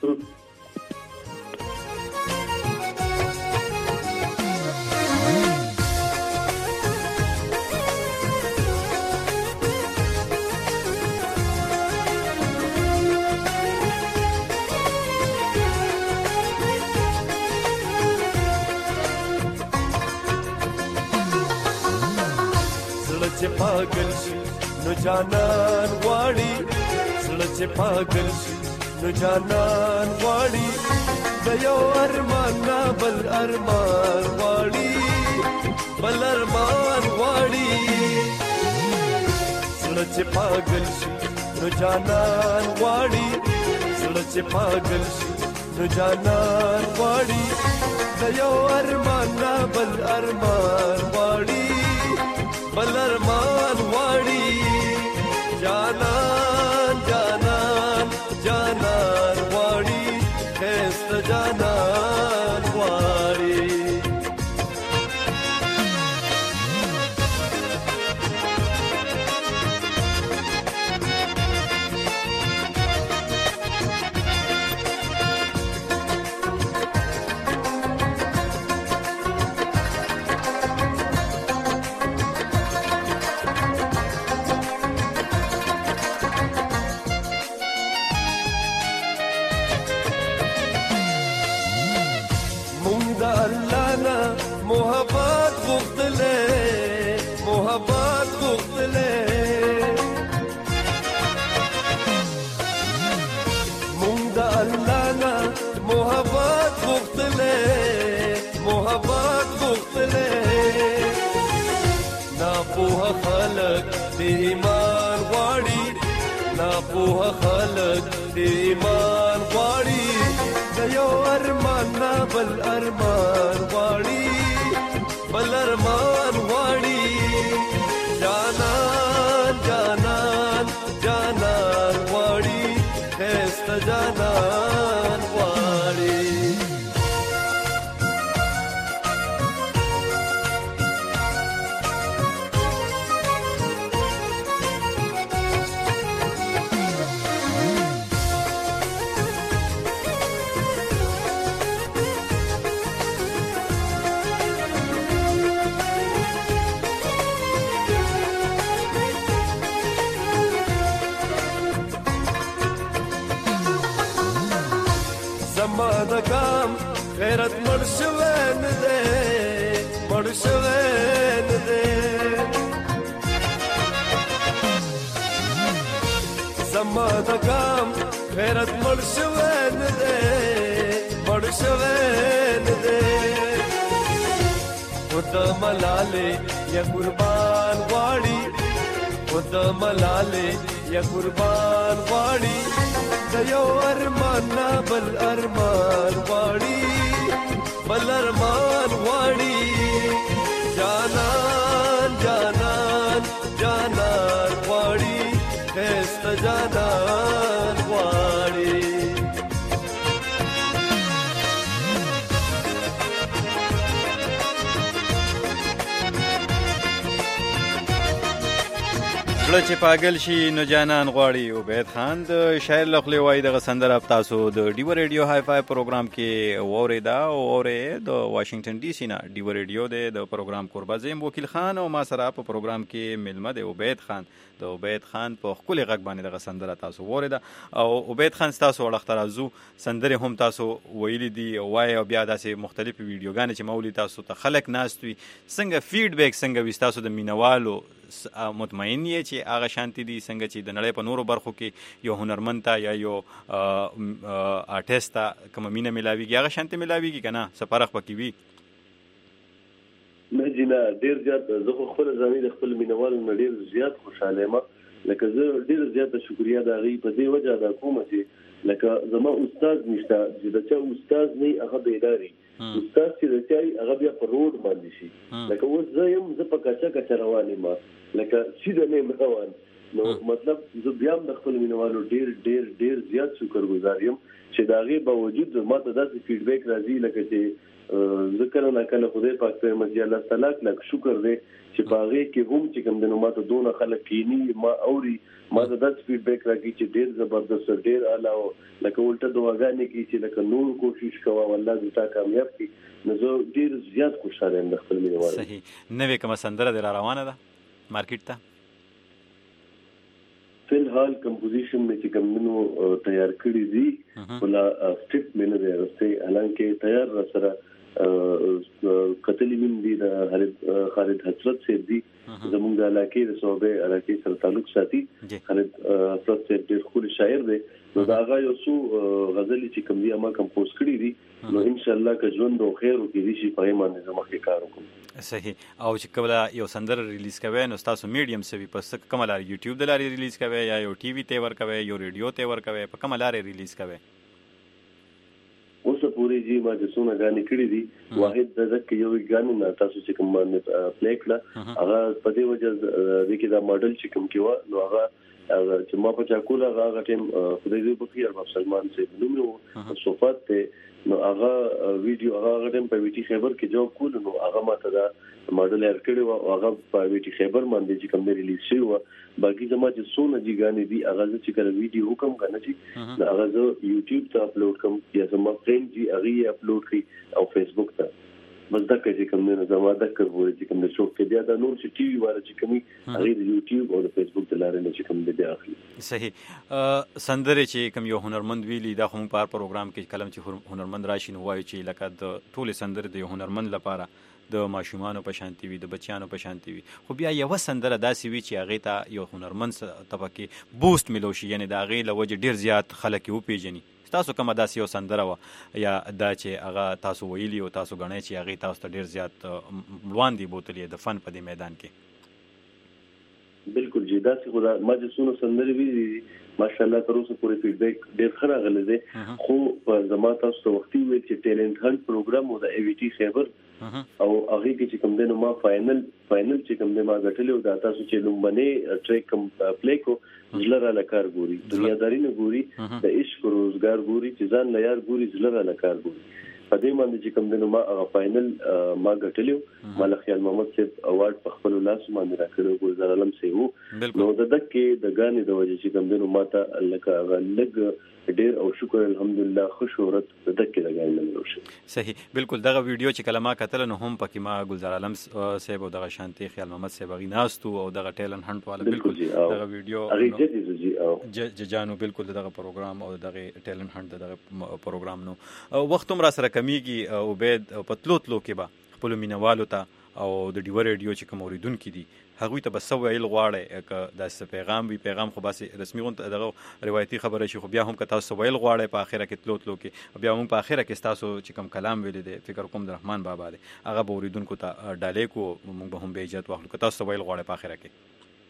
چې پاگل شي نو جانان غواړي زړه چې پاگل شي نو جانان غواړي د یو ارمان نه بل ارمان غواړي زړه چې پاگل شي نو جانان غواړي زړه چې پاگل شي نو جانان غواړي د یو ارمان نه بل ارمان غواړي جانان جانان جانان غواړي خسته جانان غواړي. ناپوه خلق د ایمان غواړي د یو ارمان نه بل ارمان غواړي جانان جانان جانان غواړي خسته جانان غواړي. غیرت مړ شوی نه دی مړ شوی نه دی زما د ګام غیرت مړ شوی نه دی مړ شوی نه دی و د ملالې یا قربان غواړي و د ملالې یا قربان غواړي د یو ارمان نه بل ارمان غواړي بل ارمان غواړي جانان جانان جانان غواړي خسته جانان غواړي زړه چې پاگل شي نو جانان غواړي. عبید خان د شاعر له خولې وایي دغه سندره تاسو د ډیو ریډیو های فای پروګرام کې واورېده او اورې د واشنگټن ډي سي نه ډیو ریډیو دی د پروګرام کوربه زه یم وکیل خان او ما سره په پروګرام کې میلمه دی عبید خان. د عبید خان په ښکلي غږ باندې دغه سندره تاسو واورېده او عبید خان ستاسو وړاندې راځو سندرې هم تاسو ویلي دي وایي او بیا داسې مختلفې ویډیوګانې چې ما ولي تاسو ته خلک ناست وي څنګه فیډبیک څنګه وي ستاسو د مینوالو مطمئن یې چې هغه شانتي دي څنګه چې د نړۍ په نورو برخو کې یو هنرمند ته یا یو آرټیسټ ته کومه مینه میلاویږي هغه شانتي میلاویږي که نه څه فرق پکې وي؟ نه جی نه ډېر زیات زه خو خپله ځاني د خپل مینوالو نه ډېر زیات خوشحاله یم لکه زه ډېره زیاته شکریه د هغوی په دې وجه ادا کوم چې لکه زما استاد نشته چې د چا استاد نه وي هغه بیداري استاد چې د چا وي هغه بیا په روډ باندې شي لکه اوس زه یم زه په کچه روان یم لکه سیده نه یم روان نو مطلب زه بیا هم د خپل مینوالو ډېر ډېر ډېر زیات شکرګزار یم چې د هغې باوجود ما ته داسې فیډبیک راځي لکه چې زه کله نه کله خدای پاک ته یم چې الله تعالی لک شکر دی چې په هغې کې هم چې کوم دی نو ما ته دونه خلک کیني ما اوري ما ته داسې فیډبیک راکړي چې ډېر زبردست ډېر اعلی او لکه الټه دعاګانې کوي چې لکه نور کوشش کوه والله دې تا کامیاب کړي نو زه ډېر زیات خوشحاله یم د خپل مینوالو. صحیح. نوې کومه سندره دې را روانه ده مارکیټ ته؟ فی الحال کمپوزیشن مې چې کوم نو تیار کړي دي ولا سټیپ مې نه دی راستي حالانکه تیار را سره قتلی من دي د خالد حسرت صاحب دي زموږ د علاقې د صوبې علاقې سره تعلق ساتي. خالد حسرت صاحب ډېر ښکلی شاعر دی نو د هغه یو څو غزلې چې کوم دي ما کمپوز کړي دي نو انشاءالله که ژوند او خیر وکړي شي په یې باندې زه مخکې کار وکړم. صحیح. او چې کله یو سندره ریلیز کوئ نو ستاسو میډیم څه وي په کومه لارې یوټیوب د لارې ریلیز کوئ یا یو ټي وي ته ورکوئ یو ریډیو ته ورکوئ په کومه لارې ریلیز کوئ؟ اوسه پورې جی ما د څونه غانې کړې دي واحد د ځکه یو غانې نه تاسو چې کوم باندې پلی کړه هغه په دې وجه د کې دا ماډل چې کوم کې و نو هغه چې ما په چا کوله هغه ټیم خدای دې په خیر ارباب سلمان صاحب نومو صفات ته نو هغه ویډیو هغه ټیم په ویټي خیبر کې جواب کول نو هغه ماته دا ماډل ایر کړی و هغه په ویټي خیبر باندې چې کوم ریلیز شوی و باقي زما چې څونه جی غانې دي هغه چې کله ویډیو حکم کنه چې هغه زه یوټیوب ته اپلوډ کوم یا زما فرند جی هغه اپلوډ کړي او فیسبوک ته بس دا کې کوم نه زما د کړو چې کوم د شو کې بیا دا نور چې ټي وي واره چې کومي هغه د یوټیوب او د فیسبوک د لارې نه چې کوم دی اخلي. صحیح. سندره چې کوم یو هنرمند ویلي دا هم په پروګرام کې کلم چې هنرمند راشي نو وایي چې لکه د ټول سندره د هنرمند لپاره د ماشومانو په شانتي وي د بچیانو په شانتي وي خو بیا یو سندره داسې وي چې هغې ته یو هنرمند ته پکې بوست ملو شي یعنی د هغې له وجې ډېر زیات خلک یې وپېژني. تاسو کومه داسې یو سندره وه یا دا چې هغه تاسو ویلي او تاسو ګڼئ چې هغې تاسو ته ډېر زیات وړاندې بوتلې د فن په دې میدان کې؟ بالکل جی داسې خو ما چې څونه سندرې ویلي دي ماشاءالله تر اوسه پورې فیډبیک ډېر ښه راغلی دی خو زما تاسو ته وختي وویل چې ټیلنټ هنټ پروګرام و د ای وي ټي خیبر او هغې کې چې کوم دی نو ما فاینل چې کوم دی ما ګټلی او دا تاسو چې لومبنی ټریک کوم پلی کو زړه راله کار ګوري دنیاداري نه ګوري د عشق روزګار ګوري چې ځان له یار ګوري زړه راله کار ګوري په دې باندې چې کوم دی نو ما هغه فاینل ما ګټلی ما له خیال محمد صاحب اوارډ په خپلو لاسو باندې راکړی ګلزار عالم صاحب نو د دکې د ګانې د وجې چې کوم دی نو ما ته لکه هغه لږ ډېر او شکر الحمدلله ښه شهرت د دکې د ګانې نه ملو شي. صحیح. بالکل دغه ویډیو چې کله ما کتله نو هم پکې ما ګلزار عالم صاحب او دغه شانتي خیال محمد صاحب هغې ناست او دغه ټیلنټ هنټ والا بالکل دغه ویډیو جانو بالکل دغه پروګرام او دغه ټیلنټ هنټ دغه پروګرام نو وخت هم را سره کمیږي عبید پتلو تلو کې به خپل مینوالو ته او د ډیو ریډیو چې کوم اوریدونکي دي هغوی ته به څه ویل غواړئ که داسې پیغام وي پیغام خو باسې رسمي غونډه دغه روایتي خبره شي خو بیا هم که تاسو ویل غواړئ په اخره کې تلو کې بیا موږ په اخره کې ستاسو چې کوم کلام ویلی دی فکر کوم د رحمان بابا دی هغه به اوریدونکو ته ډالۍ کو موږ به هم به اجازت واخلو که تاسو ویل غواړئ په اخره کې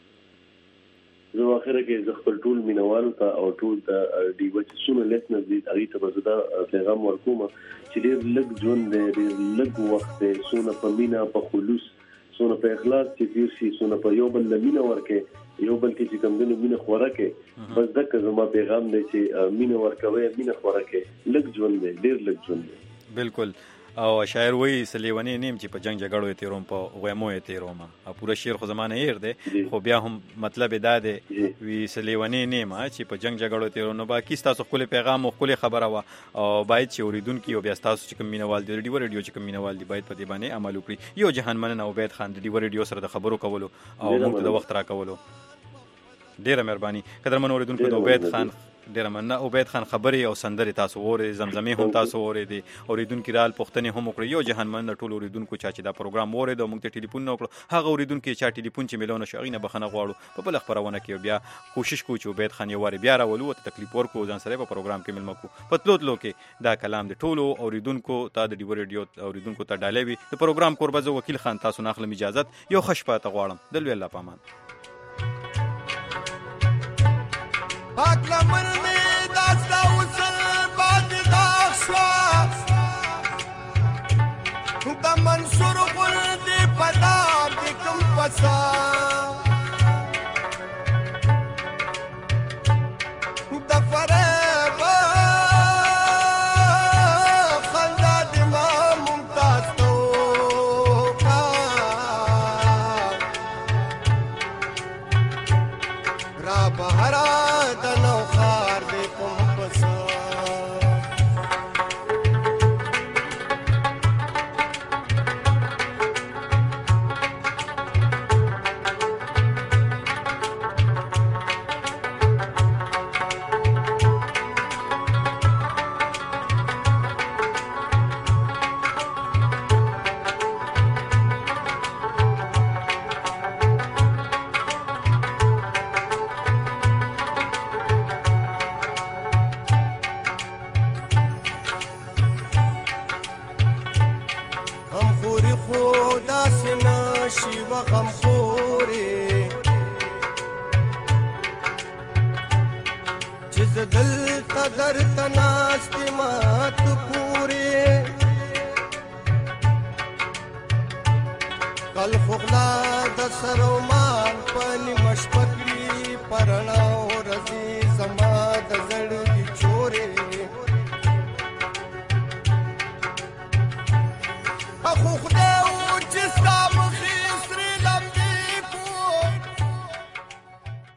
زه اخره کې ز خپل ټول مینوالو ته او ټول ته ډیو چې سونه لیسنرز دي هغه ته به زه پیغام ورکوم چې ډېر لږ ژوند دی ډېر لږ وخت دی سونه په مینا په خلوص سونه په اخلاص چې تیر شي سونه په یو بل مینه ورکې یو بل کې چې کوم دنه مینه خوره کې بس دغه زما پیغام دی چې مینه ورکوي مینه خوره کې لږ ژوند دی ډېر لږ ژوند دی بالکل او شاعر وایي سلیونی نیم چې په جنگ جګړو تیروم په غیمو تیروم او پوره شعر خو زمانه هیر دی خو بیا هم مطلب دا دی وی سلیونی نیم چې په جنگ جګړو تیروم نو باقي تاسو خپل پیغام او خپل خبره وا او باید چې اوریدونکو بیا تاسو چې کوم مینوال دی ډیو ریډیو چې کوم مینوال دی باید په دې باندې عمل وکړي یو جهان مننه عبید خان د ډیو ریډیو سره د خبرو کولو او موږ د وخت را کولو ډیره مهرباني قدرمن اوریدونکو د عبید خان ډیره مننه عبید خان خبرې او سندرې تاسو اورئ زمزمې هم تاسو اورئ اوریدونکو رال پوښتنې هم وکړي یو جهان مننه ټول اوریدونکو چې دا پروګرام اورئ او موږ ته ټلیفون نه وکړو هغه اوریدونکو چې ټلیفون چې ملونه شو غینه بخنه غواړو په بل خبرونه کې بیا کوشش کوو چې عبید خان یو واری بیا راولو ته تکلیف ورکو ځان سره په پروګرام کې ملمکو پتلوتلو کې دا کلام د ټولو اوریدونکو ته د ډیو ریډیو اوریدونکو ته ډالۍ وي د پروګرام قربزو وکیل خان تاسو نه اخلم اجازت یو خشپاته غواړم دلوي الله پامان پاک لمن میں داستا وصل باد داخشوا دا منصور غل دی پدا دی کم پسا دا فریبا خلدا دی ما ممتاز تو را بہرا دنو خار دے کم پسا کل خغلا د سرومان پنی مشپکری پرنا او رزی زما د زړ کی چوره